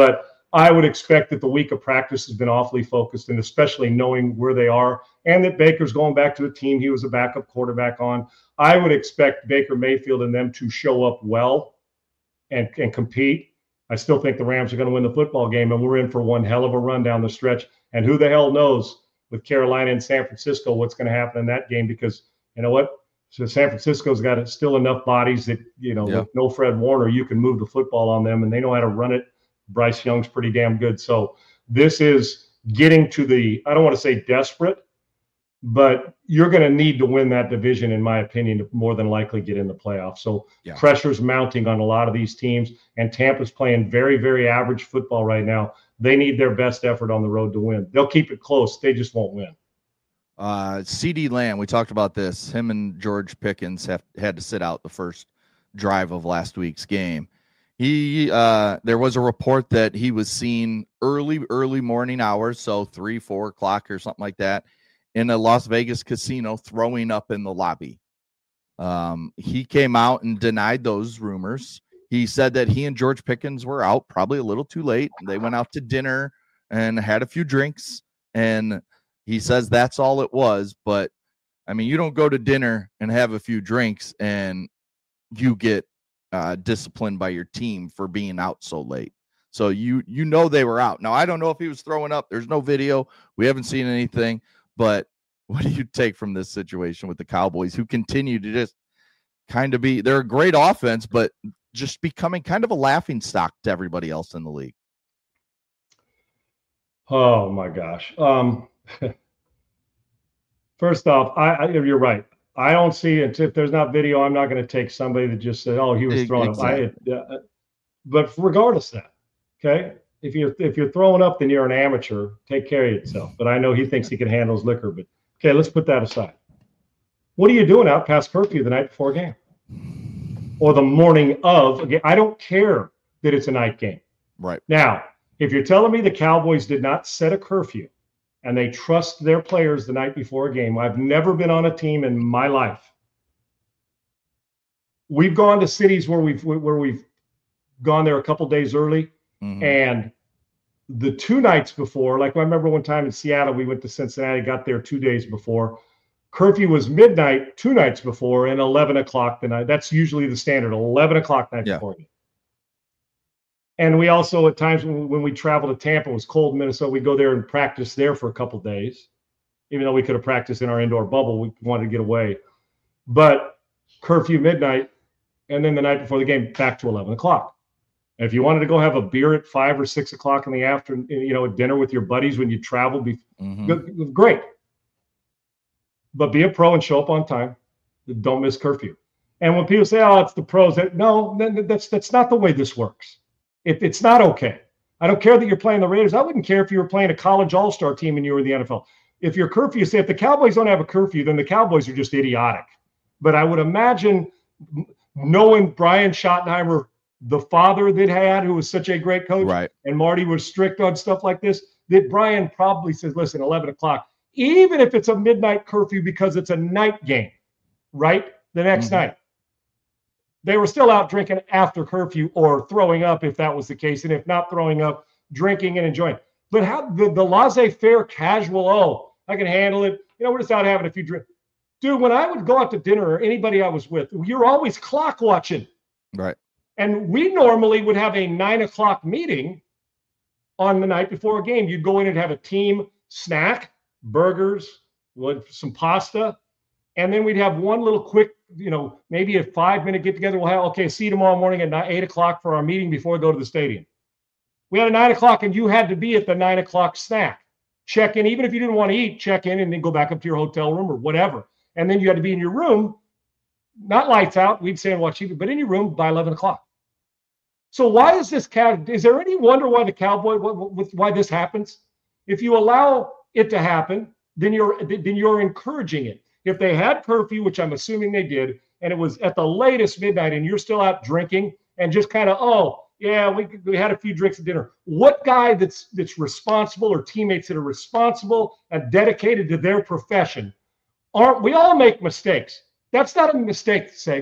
I would expect that the week of practice has been awfully focused, and especially knowing where they are, and that Baker's going back to a team he was a backup quarterback on. I would expect Baker Mayfield and them to show up well and compete. I still think the Rams are going to win the football game, and we're in for one hell of a run down the stretch. And who the hell knows with Carolina and San Francisco what's going to happen in that game, because you know what? So San Francisco's got still enough bodies that, with no Fred Warner, you can move the football on them, and they know how to run it. Bryce Young's pretty damn good. So this is getting to the, I don't want to say desperate, but you're going to need to win that division, in my opinion, to more than likely get in the playoffs. So pressure's mounting on a lot of these teams, and Tampa's playing very, very average football right now. They need their best effort on the road to win. They'll keep it close. They just won't win. CeeDee Lamb, we talked about this. Him and George Pickens had to sit out the first drive of last week's game. There was a report that he was seen early morning hours, so 3-4 o'clock or something like that, in a Las Vegas casino throwing up in the lobby. He came out and denied those rumors. He said that he and George Pickens were out probably a little too late. They went out to dinner and had a few drinks, and he says that's all it was. But I mean, you don't go to dinner and have a few drinks and you get disciplined by your team for being out so late. So you know they were out. Now, I don't know if he was throwing up. There's no video. We haven't seen anything. But what do you take from this situation with the Cowboys, who continue to just kind of be – they're a great offense, but just becoming kind of a laughing stock to everybody else in the league? Oh, my gosh. First off, you're right. I don't see it. If there's not video, I'm not going to take somebody that just said, "Oh, he was throwing up." But regardless of that, okay, if you're throwing up, then you're an amateur. Take care of yourself. But I know he thinks he can handle his liquor. But okay, let's put that aside. What are you doing out past curfew the night before a game, or the morning of a game? I don't care that it's a night game. Right now, if you're telling me the Cowboys did not set a curfew and they trust their players the night before a game. I've never been on a team in my life. We've gone to cities where we've gone there a couple days early, and the 2 nights before, like I remember one time in Seattle, we went to Cincinnati, got there 2 days before. Curfew was midnight 2 nights before, and 11 o'clock the night. That's usually the standard, 11 o'clock night before. And we also, at times when we travel to Tampa, it was cold in Minnesota, we'd go there and practice there for a couple days. Even though we could have practiced in our indoor bubble, we wanted to get away. But curfew midnight, and then the night before the game, back to 11 o'clock. And if you wanted to go have a beer at 5 or 6 o'clock in the afternoon, at dinner with your buddies when you travel, great. But be a pro and show up on time. Don't miss curfew. And when people say, "Oh, it's the pros," no, that's not the way this works. It's not okay. I don't care that you're playing the Raiders. I wouldn't care if you were playing a college all-star team and you were in the NFL. If your curfew, say if the Cowboys don't have a curfew, then the Cowboys are just idiotic. But I would imagine, knowing Brian Schottenheimer, the father that had, who was such a great coach, right, and Marty was strict on stuff like this, that Brian probably says, "Listen, 11 o'clock, even if it's a midnight curfew because it's a night game, right, the next night." They were still out drinking after curfew, or throwing up if that was the case. And if not throwing up, drinking and enjoying. But how the laissez-faire casual, I can handle it. We're just out having a few drinks. Dude, when I would go out to dinner, or anybody I was with, you're always clock watching. Right. And we normally would have a 9 o'clock meeting on the night before a game. You'd go in and have a team snack, burgers, with some pasta. And then we'd have one little quick, maybe a 5-minute get together. We'll have, see you tomorrow morning at 8 o'clock for our meeting before we go to the stadium. We had a 9 o'clock, and you had to be at the 9 o'clock snack. Check in, even if you didn't want to eat, check in and then go back up to your hotel room or whatever. And then you had to be in your room, not lights out. We'd say and watch TV, but in your room by 11 o'clock. So why is this is there any wonder why the Cowboy, why this happens? If you allow it to happen, then you're encouraging it. If they had curfew, which I'm assuming they did, and it was at the latest midnight, and you're still out drinking and just kind of, we had a few drinks at dinner. What guy that's responsible, or teammates that are responsible and dedicated to their profession, we all make mistakes. That's not a mistake, Segs.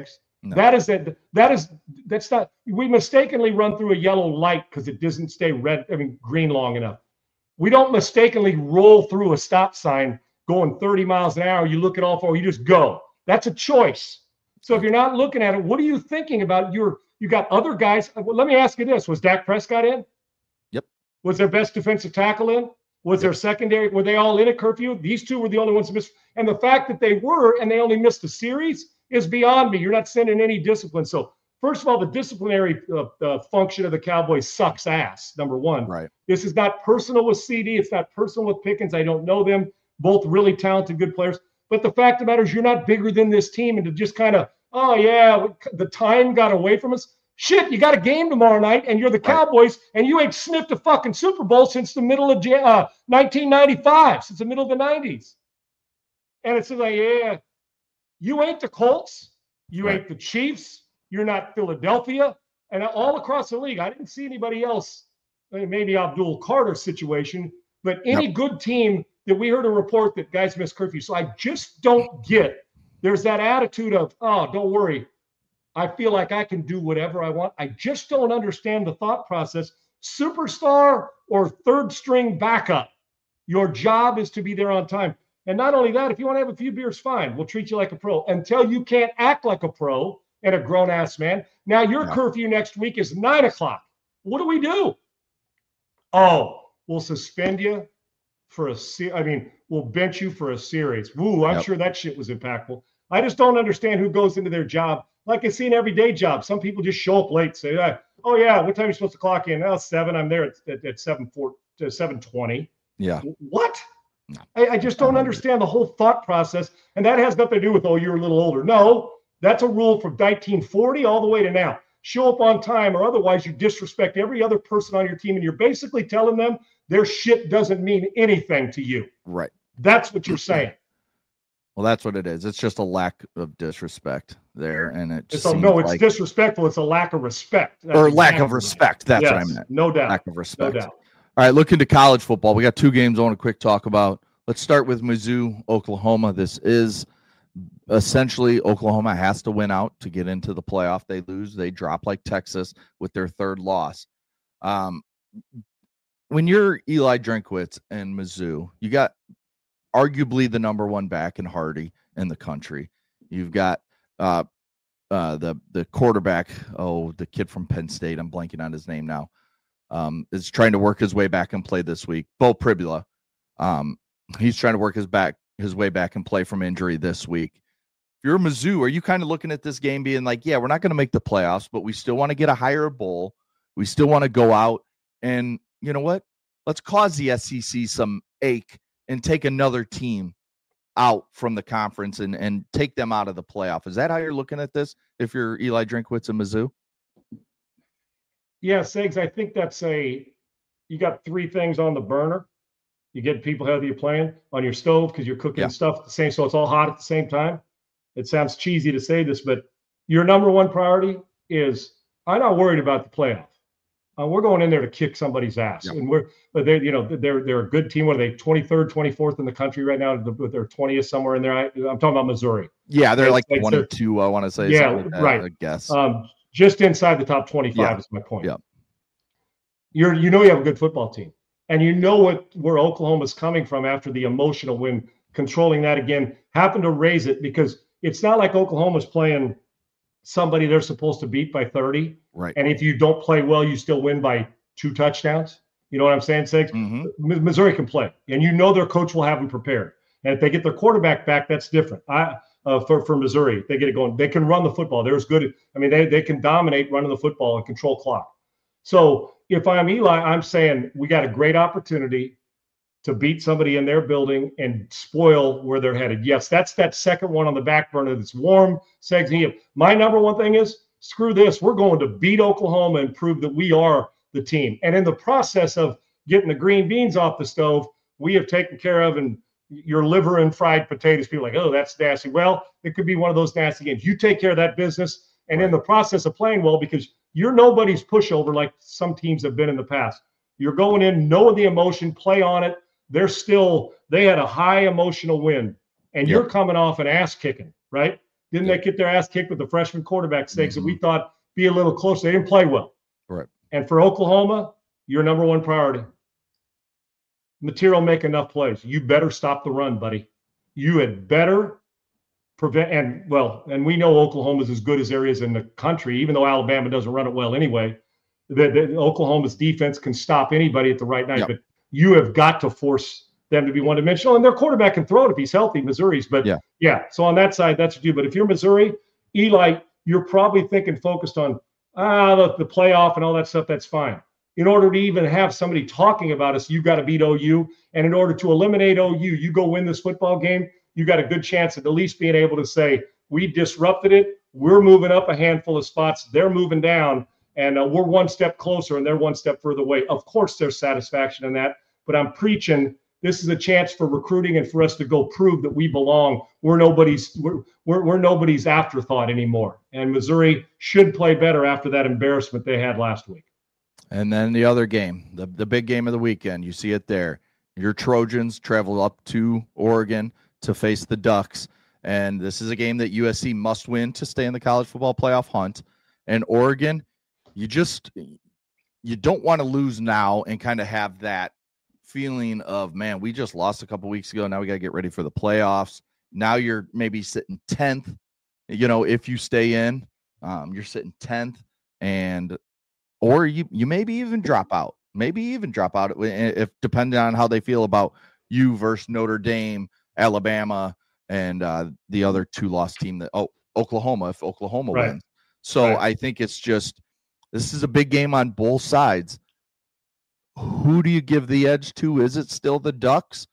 No. That's not. We mistakenly run through a yellow light because it doesn't stay green long enough. We don't mistakenly roll through a stop sign going 30 miles an hour. You look at all four, you just go. That's a choice. So if you're not looking at it, what are you thinking about? You got other guys. Well, let me ask you this. Was Dak Prescott in? Yep. Was their best defensive tackle in? Was their secondary? Were they all in at curfew? These two were the only ones who missed. And the fact that they were and they only missed a series is beyond me. You're not sending any discipline. So first of all, the disciplinary function of the Cowboys sucks ass, number one. Right. This is not personal with CD. It's not personal with Pickens. I don't know them. Both really talented, good players. But the fact of the matter is you're not bigger than this team. And to just kind of, oh, yeah, the time got away from us. Shit, you got a game tomorrow night, and you're the Cowboys, and you ain't sniffed a fucking Super Bowl since the middle of 1995, since the middle of the 90s. And it's like, yeah, you ain't the Colts. You ain't the Chiefs. You're not Philadelphia. And all across the league, I didn't see anybody else, maybe Abdul Carter's situation, but any good team that we heard a report that guys miss curfew. So I just don't get, there's that attitude of, oh, don't worry. I feel like I can do whatever I want. I just don't understand the thought process. Superstar or third string backup, your job is to be there on time. And not only that, if you want to have a few beers, fine. We'll treat you like a pro until you can't act like a pro and a grown-ass man. Now your curfew next week is 9 o'clock. What do we do? Oh, we'll suspend you for we'll bench you for a series. Woo, I'm sure that shit was impactful. I just don't understand who goes into their job. Like I see an everyday job. Some people just show up late, say, oh, yeah, what time are you supposed to clock in? Oh, 7. I'm there at 7:20. Yeah. What? No. I just don't understand the whole thought process. And that has nothing to do with, oh, you're a little older. No, that's a rule from 1940 all the way to now. Show up on time or otherwise you disrespect every other person on your team. And you're basically telling them their shit doesn't mean anything to you. Right. That's what you're saying. Well, that's what it is. It's just a lack of disrespect there. And it's disrespectful. It's a lack of respect. Lack of respect. That's what I meant. No doubt. Lack of respect. No doubt. All right, looking to college football. We got 2 games I want to quick talk about. Let's start with Mizzou, Oklahoma. This is essentially Oklahoma has to win out to get into the playoff. They lose, they drop like Texas with their 3rd loss. When you're Eli Drinkwitz and Mizzou, you got arguably the number 1 back in Hardy in the country. You've got the quarterback, the kid from Penn State. I'm blanking on his name now. Is trying to work his way back and play this week. Bo Pribula. He's trying to work his way back and play from injury this week. If you're Mizzou, are you kind of looking at this game being like, yeah, we're not going to make the playoffs, but we still want to get a higher bowl. We still want to go out and, you know what? Let's cause the SEC some ache and take another team out from the conference and take them out of the playoff. Is that how you're looking at this if you're Eli Drinkwitz and Mizzou? Yeah, Segs, I think you got 3 things on the burner. You get people how you're playing on your stove because you're cooking stuff at the same, so it's all hot at the same time. It sounds cheesy to say this, but your number 1 priority is I'm not worried about the playoff. We're going in there to kick somebody's ass, and they're a good team. What are they? 23rd, 24th in the country right now with their 20th somewhere in there. I'm talking about Missouri. Yeah, they're like 1 or 2. I want to say. Yeah, like that, right. I guess. Just inside the top 25 is my point. Yeah. You have a good football team, and you know where Oklahoma's coming from after the emotional win, controlling that again, happened to raise it because it's not like Oklahoma's playing somebody they're supposed to beat by 30. Right. And if you don't play well, you still win by 2 touchdowns. You know what I'm saying, Sig? Mm-hmm. Missouri can play, and their coach will have them prepared. And if they get their quarterback back, that's different. For Missouri, if they get it going, they can run the football. They're as good. They can dominate running the football and control clock. So if I'm Eli, I'm saying we got a great opportunity to beat somebody in their building and spoil where they're headed. Yes, that's that second one on the back burner that's warm. My number 1 thing is, screw this. We're going to beat Oklahoma and prove that we are the team. And in the process of getting the green beans off the stove, we have taken care of your liver and fried potatoes. People are like, oh, that's nasty. Well, it could be one of those nasty games. You take care of that business. And in the process of playing well, because you're nobody's pushover like some teams have been in the past. You're going in, knowing the emotion, play on it. They had a high emotional win, and you're coming off an ass kicking, right? Didn't they get their ass kicked with the freshman quarterback stakes that we thought be a little closer? They didn't play well. Right. And for Oklahoma, your number one priority. Material make enough plays. You better stop the run, buddy. You had better prevent, and we know Oklahoma's as good as areas in the country, even though Alabama doesn't run it well anyway. The Oklahoma's defense can stop anybody at the right night, but you have got to force them to be one-dimensional, and their quarterback can throw it if he's healthy. Missouri's, but so on that side, that's what you do. But if you're Missouri, Eli, you're probably focused on the playoff and all that stuff. That's fine. In order to even have somebody talking about us, you got to beat OU. And in order to eliminate OU, you go win this football game, you got a good chance at least being able to say, we disrupted it. We're moving up a handful of spots. They're moving down, and we're one step closer, and they're one step further away. Of course, there's satisfaction in that, but I'm preaching this is a chance for recruiting and for us to go prove that we belong. We're nobody's afterthought anymore. And Missouri should play better after that embarrassment they had last week. And then the other game, the big game of the weekend, you see it there. Your Trojans travel up to Oregon to face the Ducks. And this is a game that USC must win to stay in the college football playoff hunt. And Oregon, you don't want to lose now and kind of have that feeling of, man, we just lost a couple weeks ago. Now we got to get ready for the playoffs. Now you're maybe sitting 10th. If you stay in, you're sitting 10th, or you maybe even drop out. If depending on how they feel about you versus Notre Dame, Alabama, and the other 2-loss team Oklahoma, if Oklahoma wins. So I think it's just, this is a big game on both sides. Who do you give the edge to? Is it still the Ducks?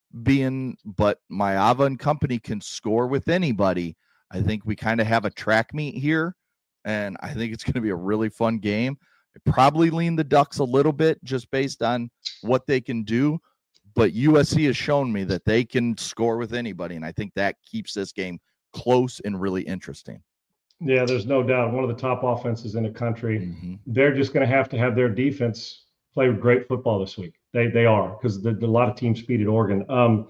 But Maiyava and company can score with anybody. I think we kind of have a track meet here, and I think it's going to be a really fun game. I probably lean the Ducks a little bit just based on what they can do, but USC has shown me that they can score with anybody, and I think that keeps this game close and really interesting. Yeah, there's no doubt. One of the top offenses in the country. They're just going to have their defense play great football this week. They are, because a lot of teams beat at Oregon. So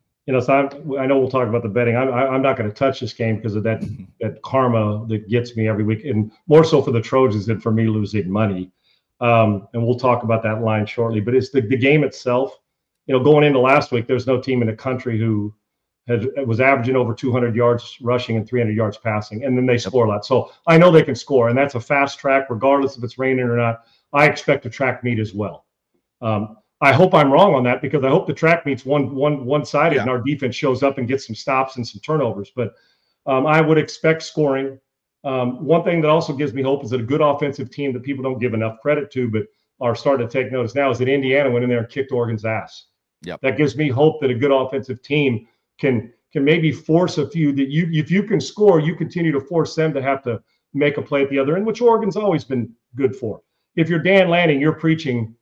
I know we'll talk about the betting. I'm not going to touch this game because of that karma that gets me every week, and more so for the Trojans than for me losing money. And we'll talk about that line shortly. But it's the game itself. Going into last week, there's no team in the country who was averaging over 200 yards rushing and 300 yards passing, and then they score a lot. So I know they can score, and that's a fast track, regardless if it's raining or not. I expect a track meet as well. I hope I'm wrong on that, because I hope the track meet's one-sided and our defense shows up and gets some stops and some turnovers. But I would expect scoring. One thing that also gives me hope is that a good offensive team that people don't give enough credit to, but are starting to take notice now, is that Indiana went in there and kicked Oregon's ass. That gives me hope that a good offensive team can maybe force a few, that if you can score, you continue to force them to have to make a play at the other end, which Oregon's always been good for. If you're Dan Lanning, you're preaching.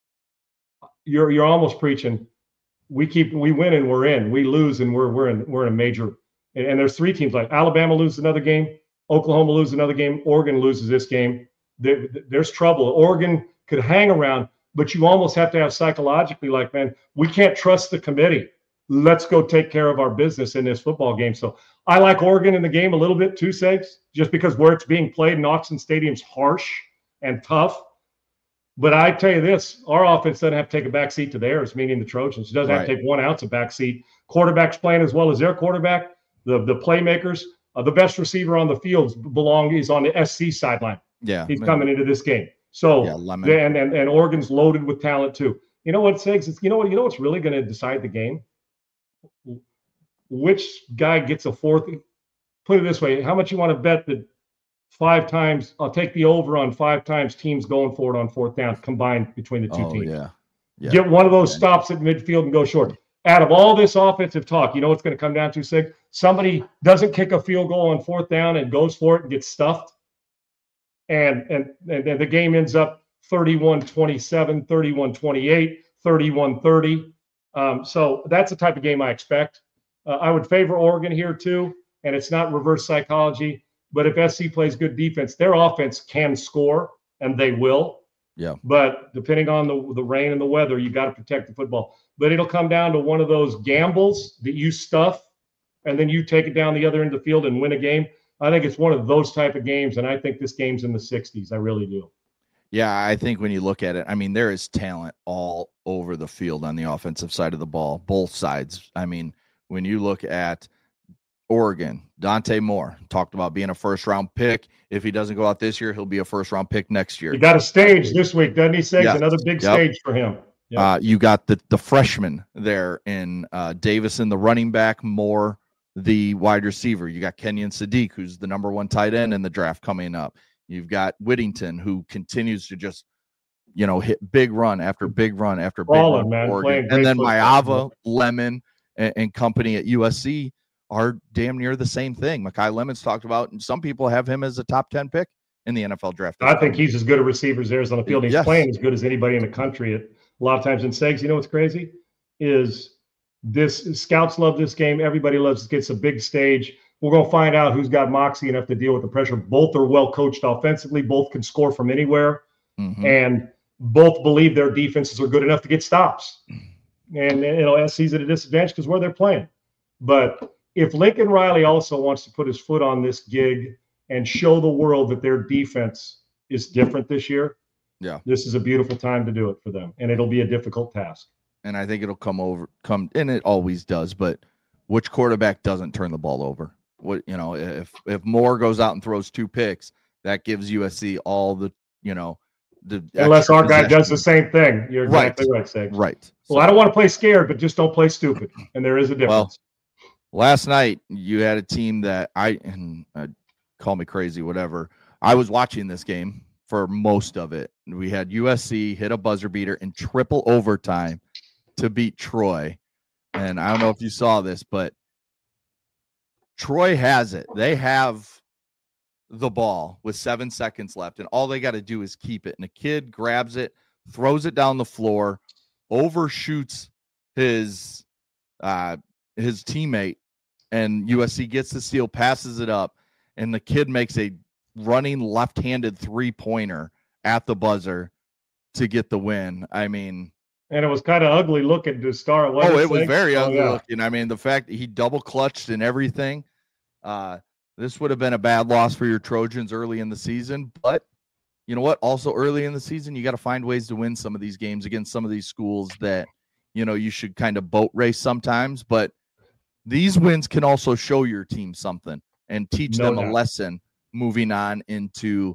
You're almost preaching. We win and we're in. We lose and we're in a major. And there's 3 teams, like Alabama loses another game, Oklahoma loses another game, Oregon loses this game. There's trouble. Oregon could hang around, but you almost have to have psychologically, like, man, we can't trust the committee. Let's go take care of our business in this football game. So I like Oregon in the game a little bit too, Segs, just because where it's being played in Autzen Stadium's harsh and tough. But I tell you this, our offense doesn't have to take a back seat to theirs, meaning the Trojans. It doesn't have to take 1 ounce of back seat. Quarterback's playing as well as their quarterback. The playmakers, the best receiver on the field is on the SC sideline. Yeah, he's coming into this game. So and Oregon's loaded with talent too. You know what, Segs? You know what's really going to decide the game? Which guy gets a fourth? Put it this way: how much you want to bet that 5 times? I'll take the over on 5 times teams going for it on 4th down combined between the two teams. Yeah. Get one of those stops at midfield and go short. Out of all this offensive talk, you know what's going to come down to, Sig? Somebody doesn't kick a field goal on 4th down and goes for it and gets stuffed, and the game ends up 31-27, 31-28, 31-30. So that's the type of game I expect. I would favor Oregon here too, and it's not reverse psychology. But if SC plays good defense, their offense can score, and they will. Yeah. But depending on the rain and the weather, you got to protect the football. But it'll come down to one of those gambles that you stuff and then you take it down the other end of the field and win a game. I think it's one of those type of games, and I think this game's in the 60s. I really do. Yeah, I think when you look at it, I mean, there is talent all over the field on the offensive side of the ball, both sides. I mean, when you look at Oregon, Dante Moore talked about being a first-round pick. If he doesn't go out this year, he'll be a first-round pick next year. You got a stage this week, doesn't he, Sigs? Yes. Another big stage for him. Yep. You got the freshman there in Davison, the running back, Moore, the wide receiver. You got Kenyon Sadiq, who's the number 1 tight end in the draft coming up. You've got Whittington, who continues to just, hit big run after big run after big run. And then Maiava, Lemon, and company at USC are damn near the same thing. Makai Lemon's talked about, and some people have him as a top 10 pick in the NFL draft. I think he's as good a receiver as there is on the field. He's playing as good as anybody in the country a lot of times. In Segs, what's crazy is this scouts love this game. Everybody loves it. It's a big stage. We're going to find out who's got moxie enough to deal with the pressure. Both are well coached offensively. Both can score from anywhere. Mm-hmm. And both believe their defenses are good enough to get stops. And, SC's at a disadvantage because where they're playing. But if Lincoln Riley also wants to put his foot on this gig and show the world that their defense is different this year, this is a beautiful time to do it for them. And it'll be a difficult task. And I think it'll come, and it always does, but which quarterback doesn't turn the ball over? If Moore goes out and throws 2 picks, that gives USC all the unless our guy does the same thing. You're exactly right, Segs. Right. Well, I don't want to play scared, but just don't play stupid. And there is a difference. Well, last night you had a team that call me crazy, whatever. I was watching this game for most of it. We had USC hit a buzzer beater in triple overtime to beat Troy. And I don't know if you saw this, but Troy has it. They have the ball with 7 seconds left, and all they got to do is keep it. And the kid grabs it, throws it down the floor, overshoots his teammate, and USC gets the steal, passes it up, and the kid makes a running left-handed 3-pointer at the buzzer to get the win. I mean, and it was kind of ugly looking to start. It was very ugly looking. I mean, the fact that he double clutched and everything. This would have been a bad loss for your Trojans early in the season, but you know what? Also early in the season, you got to find ways to win some of these games against some of these schools that, you should kind of boat race sometimes, but these wins can also show your team something and teach them a lesson moving on into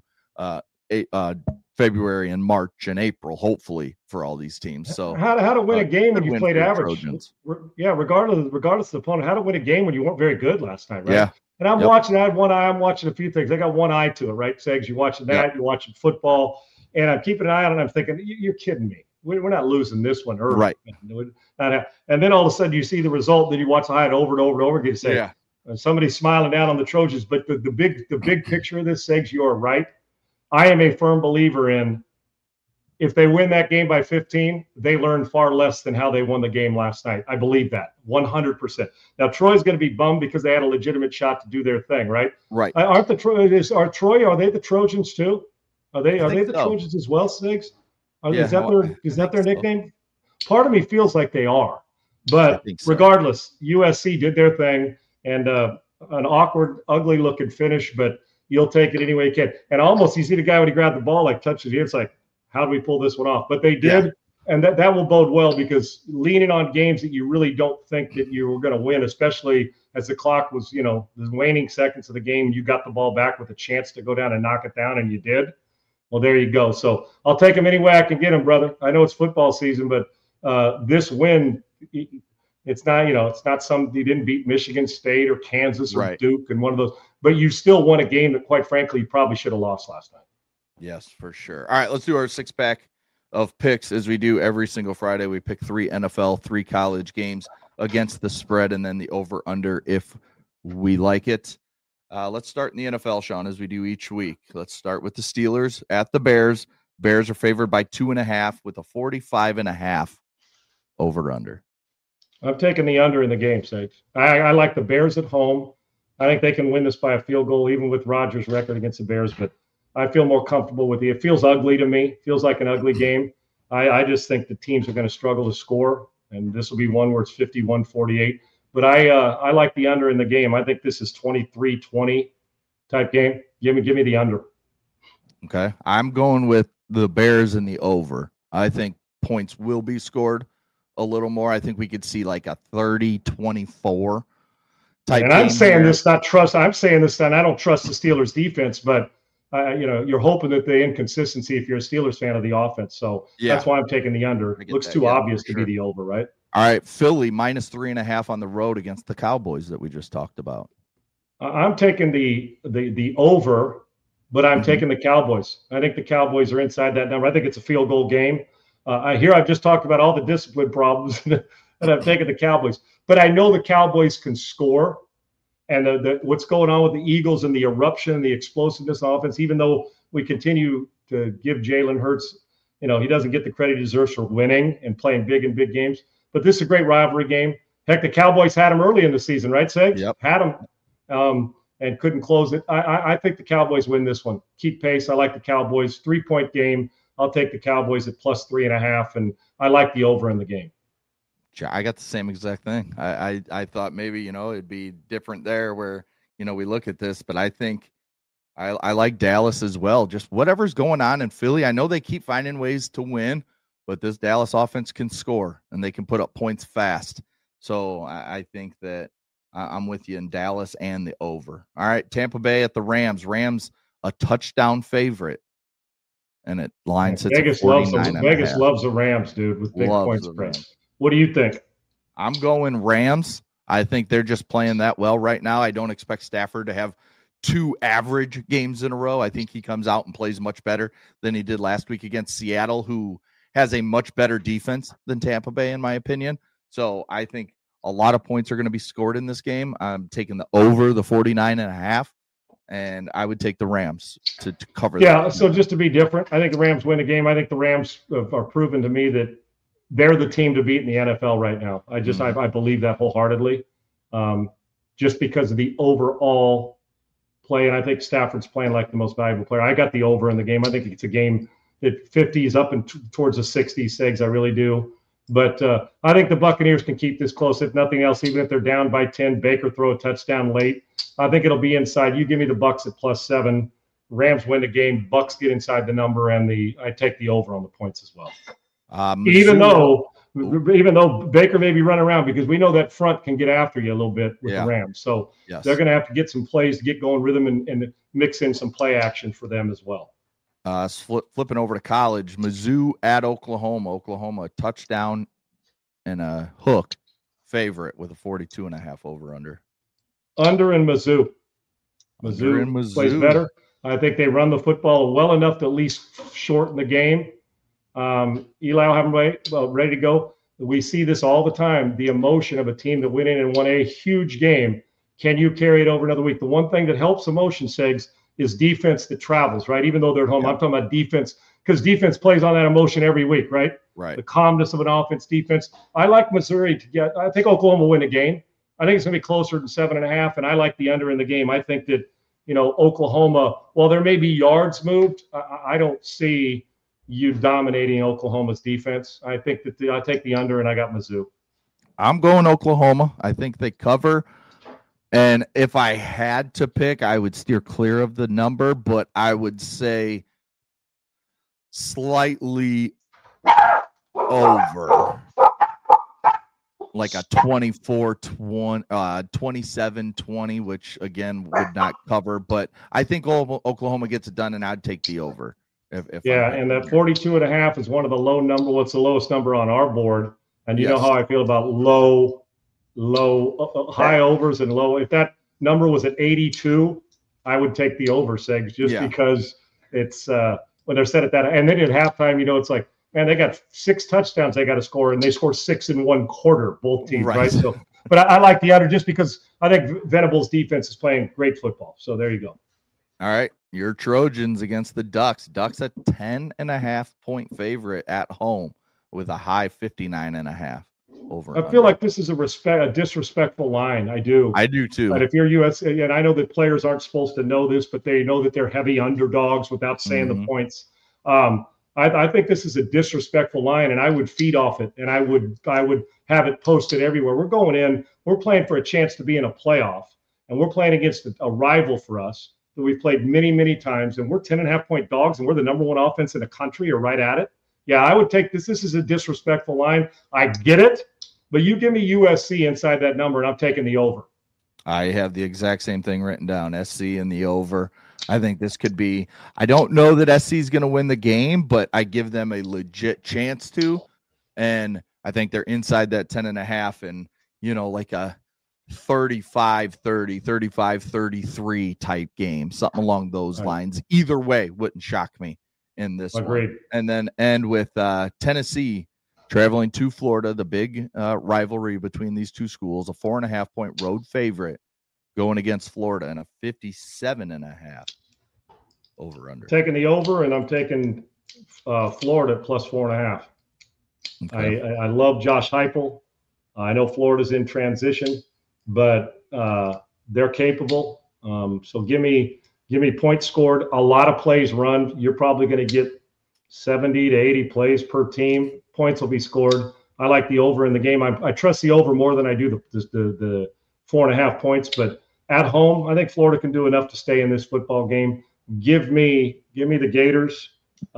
February and March and April, hopefully, for all these teams. So how to win a game when you played average? Regardless of the opponent, how to win a game when you weren't very good last time, right? Yeah. And I'm watching. I had one eye. I'm watching a few things. I got one eye to it, right? Segs, you're watching that. You're watching football, and I'm keeping an eye on it. And I'm thinking, you're kidding me. We're not losing this one early, right? And then all of a sudden, you see the result. Then you watch the highlight over and over and over again. You say, somebody's smiling down on the Trojans. But the big picture of this, Segs, you are right. I am a firm believer in if they win that game by 15, they learn far less than how they won the game last night. I believe that 100%. Now, Troy's going to be bummed because they had a legitimate shot to do their thing, right? Right. Are they the Trojans too? Are they the Trojans as well, Sigs? Is that their nickname? Part of me feels like they are. But regardless, USC did their thing, and an awkward, ugly-looking finish, but you'll take it any way you can. And almost you see the guy when he grabbed the ball, like touches you. It's like, how do we pull this one off? But they did, and that will bode well because leaning on games that you really don't think that you were going to win, especially as the clock was, the waning seconds of the game, you got the ball back with a chance to go down and knock it down, and you did. Well, there you go. So I'll take them any way I can get them, brother. I know it's football season, but this win, it's not, it's not you didn't beat Michigan State or Kansas or Duke and one of those, but you still won a game that, quite frankly, you probably should have lost last night. Yes, for sure. All right, let's do our 6-pack of picks as we do every single Friday. We pick 3 NFL, 3 college games against the spread, and then the over-under if we like it. Let's start in the NFL, Sean, as we do each week. Let's start with the Steelers at the Bears. Bears are favored by 2.5 with a 45.5 over-under. I'm taking the under in the game, Sage. I like the Bears at home. I think they can win this by a field goal, even with Rodgers' record against the Bears, but I feel more comfortable with it. It feels ugly to me. It feels like an ugly game. I just think the teams are going to struggle to score, and this will be one where it's 51-48. But I like the under in the game. I think this is 23-20 type game. Give me the under. Okay. I'm going with the Bears in the over. I think points will be scored a little more. I think we could see like a 30-24 type. And I'm saying this, I'm saying this, and I don't trust the Steelers defense, but you're hoping that the inconsistency, if you're a Steelers fan, of the offense. So that's why I'm taking the under. It looks too obvious to be the over, right? All right. Philly -3.5 on the road against the Cowboys that we just talked about. I'm taking the over, but I'm taking the Cowboys. I think the Cowboys are inside that number. I think it's a field goal game. I've just talked about all the discipline problems, and I've taken the Cowboys. But I know the Cowboys can score, and what's going on with the Eagles and the eruption and the explosiveness of offense, even though we continue to give Jalen Hurts, he doesn't get the credit he deserves for winning and playing big in big games. But this is a great rivalry game. Heck, the Cowboys had him early in the season, right, Segs? Yep. Had him and couldn't close it. I think the Cowboys win this one. Keep pace. I like the Cowboys. 3-point game. I'll take the Cowboys at +3.5, and I like the over in the game. I got the same exact thing. I thought maybe, it'd be different there where, we look at this, but I think I like Dallas as well. Just whatever's going on in Philly. I know they keep finding ways to win, but this Dallas offense can score and they can put up points fast. So I think that I'm with you in Dallas and the over. All right, Tampa Bay at the Rams. Rams a touchdown favorite. And it lines Vegas loves the Rams, dude, with big point spreads. What do you think? I'm going Rams. I think they're just playing that well right now. I don't expect Stafford to have 2 average games in a row. I think he comes out and plays much better than he did last week against Seattle, who has a much better defense than Tampa Bay, in my opinion. So I think a lot of points are going to be scored in this game. I'm taking the over the 49.5. And I would take the Rams to cover that. Yeah, so just to be different, I think the Rams win the game. I think the Rams are proven to me that they're the team to beat in the NFL right now. I believe that wholeheartedly, just because of the overall play. And I think Stafford's playing like the most valuable player. I got the over in the game. I think it's a game that 50s up and towards the 60s, Segs. I really do. But I think the Buccaneers can keep this close, if nothing else, even if they're down by 10. Baker throw a touchdown late. I think it'll be inside. You give me the Bucs at +7. Rams win the game. Bucs get inside the number, and I take the over on the points as well. Even though Baker may be running around, because we know that front can get after you a little bit with the Rams. So they're going to have to get some plays to get going rhythm and mix in some play action for them as well. Flipping over to college, Mizzou at Oklahoma. Oklahoma a touchdown and a hook favorite with a 42.5 over/under. Under in Mizzou. Mizzou plays better. I think they run the football well enough to at least shorten the game. Eli will have them ready to go. We see this all the time, the emotion of a team that went in and won a huge game. Can you carry it over another week? The one thing that helps emotion, Segs, is defense that travels, right? Even though they're at home, I'm talking about defense, because defense plays on that emotion every week, right? Right. The calmness of an offense, defense. I like Missouri I think Oklahoma will win the game. I think it's going to be closer than 7.5, and I like the under in the game. I think that, Oklahoma, while there may be yards moved, I don't see you dominating Oklahoma's defense. I think that I take the under, and I got Mizzou. I'm going Oklahoma. I think they cover. And if I had to pick, I would steer clear of the number, but I would say slightly over, like a 27-20, which again would not cover. But I think Oklahoma gets it done, and I'd take the over. And that 42.5 is one of the low number. What's the lowest number on our board? And you know how I feel about high overs and low. If that number was at 82, I would take the over, Segs, because it's when they're set at that. And then at halftime, it's like, man, they got 6 touchdowns they got to score, and they score 6 in one quarter, both teams, right? So, but I like the under just because I think Venables' defense is playing great football. So there you go. All right, your Trojans against the Ducks. Ducks a 10.5-point favorite at home with a high 59.5 over. I feel like this is a disrespectful line. I do too. But if you're US, and I know that players aren't supposed to know this, but they know that they're heavy underdogs without saying the points. I think this is a disrespectful line, and I would feed off it, and I would have it posted everywhere. We're going in. We're playing for a chance to be in a playoff, and we're playing against a rival for us that we've played many, many times, and we're 10.5-point dogs, and we're the number one offense in the country, or right at it. Yeah, I would take this. This is a disrespectful line. I get it, but you give me USC inside that number, and I'm taking the over. I have the exact same thing written down, SC in the over. I think this could be – I don't know that SC is going to win the game, but I give them a legit chance to, and I think they're inside that 10.5 and, like a 35-30, 35-33 type game, something along those lines. Either way wouldn't shock me in this Agreed. one. And then end with Tennessee traveling to Florida, the big rivalry between these two schools, a 4.5-point road favorite going against Florida and a 57.5 over under. Taking the over, and I'm taking Florida at plus 4.5. Okay. I love Josh Heupel. I know Florida's in transition, but they're capable. So give me points scored. A lot of plays run. You're probably going to get 70 to 80 plays per team. Points will be scored. I like the over in the game. I trust the over more than I do the 4.5 points. But at home, I think Florida can do enough to stay in this football game. Give me the Gators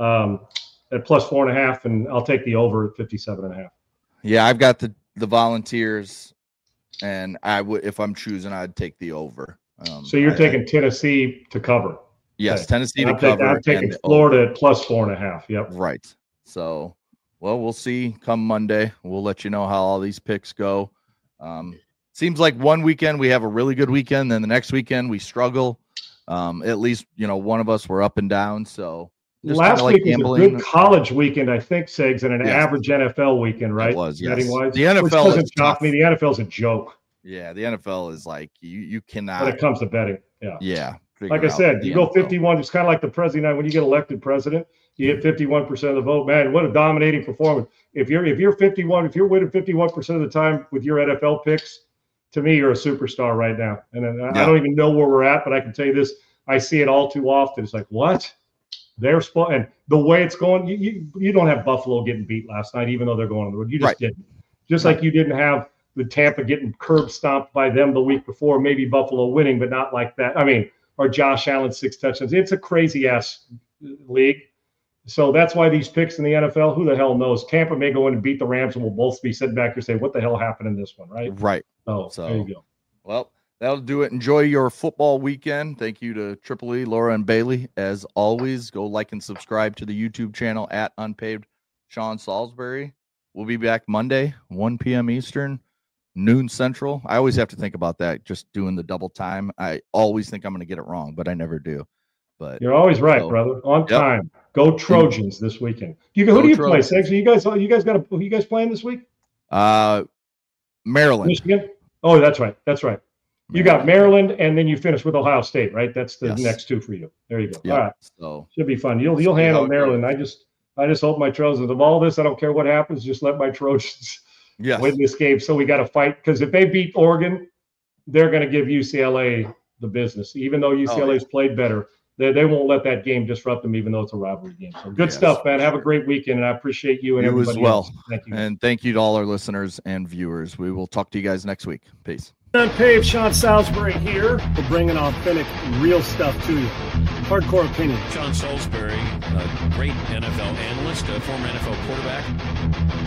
at plus 4.5, and I'll take the over at 57.5. Yeah, I've got the Volunteers, and I would, if I'm choosing, I'd take the over. So you're taking Tennessee to cover. Yes, okay. Tennessee to cover. I'm taking Florida at plus 4.5. Yep. Right. So, well, we'll see come Monday. We'll let you know how all these picks go. Seems like one weekend we have a really good weekend, then the next weekend we struggle. At least, one of us were up and down. So last week was a good college weekend, I think, Segs, and an average NFL weekend, right? It was, yes. Betting-wise. The NFL doesn't shock me. The NFL is a joke. Yeah, the NFL is like you cannot. When it comes to betting, yeah. Like I said, you go 51. It's kind of like the president. When you get elected president, you get 51% of the vote. Man, what a dominating performance! If you're winning 51% of the time with your NFL picks, to me, you're a superstar right now. And I don't even know where we're at, but I can tell you this: I see it all too often. It's like, what? They're and the way it's going, you don't have Buffalo getting beat last night, even though they're going on the road. You just didn't. Just like you didn't have the Tampa getting curb stomped by them the week before, maybe Buffalo winning, but not like that. I mean, or Josh Allen 6 touchdowns. It's a crazy-ass league. So that's why these picks in the NFL, who the hell knows? Tampa may go in and beat the Rams, and we'll both be sitting back here saying, what the hell happened in this one, right? Right. So there you go. Well, that'll do it. Enjoy your football weekend. Thank you to Triple E, Laura, and Bailey. As always, go like and subscribe to the YouTube channel at Unpaved Sean Salisbury. We'll be back Monday, 1 p.m. Eastern, noon Central. I always have to think about that, just doing the double time. I always think I'm going to get it wrong, but I never do. But you're always right, brother. On time. Go Trojans this weekend. Who do you play, Segs? You guys playing this week? Maryland. Michigan? Oh, that's right. You got Maryland, and then you finish with Ohio State, right? That's the next two for you. There you go. Yep. All right. So should be fun. You'll handle Maryland. I just hope my Trojans, of all this, I don't care what happens, just let my Trojans win this game. So we got to fight, because if they beat Oregon, they're going to give UCLA the business. Even though UCLA's played better, they won't let that game disrupt them, even though it's a rivalry game. So good stuff, man. Have a great weekend, and I appreciate you and everybody as well. Else. Thank you. And thank you to all our listeners and viewers. We will talk to you guys next week. Peace. Unpaved, Sean Salisbury here. We're bringing authentic, real stuff to you. Hardcore opinion. Sean Salisbury, a great NFL analyst, a former NFL quarterback.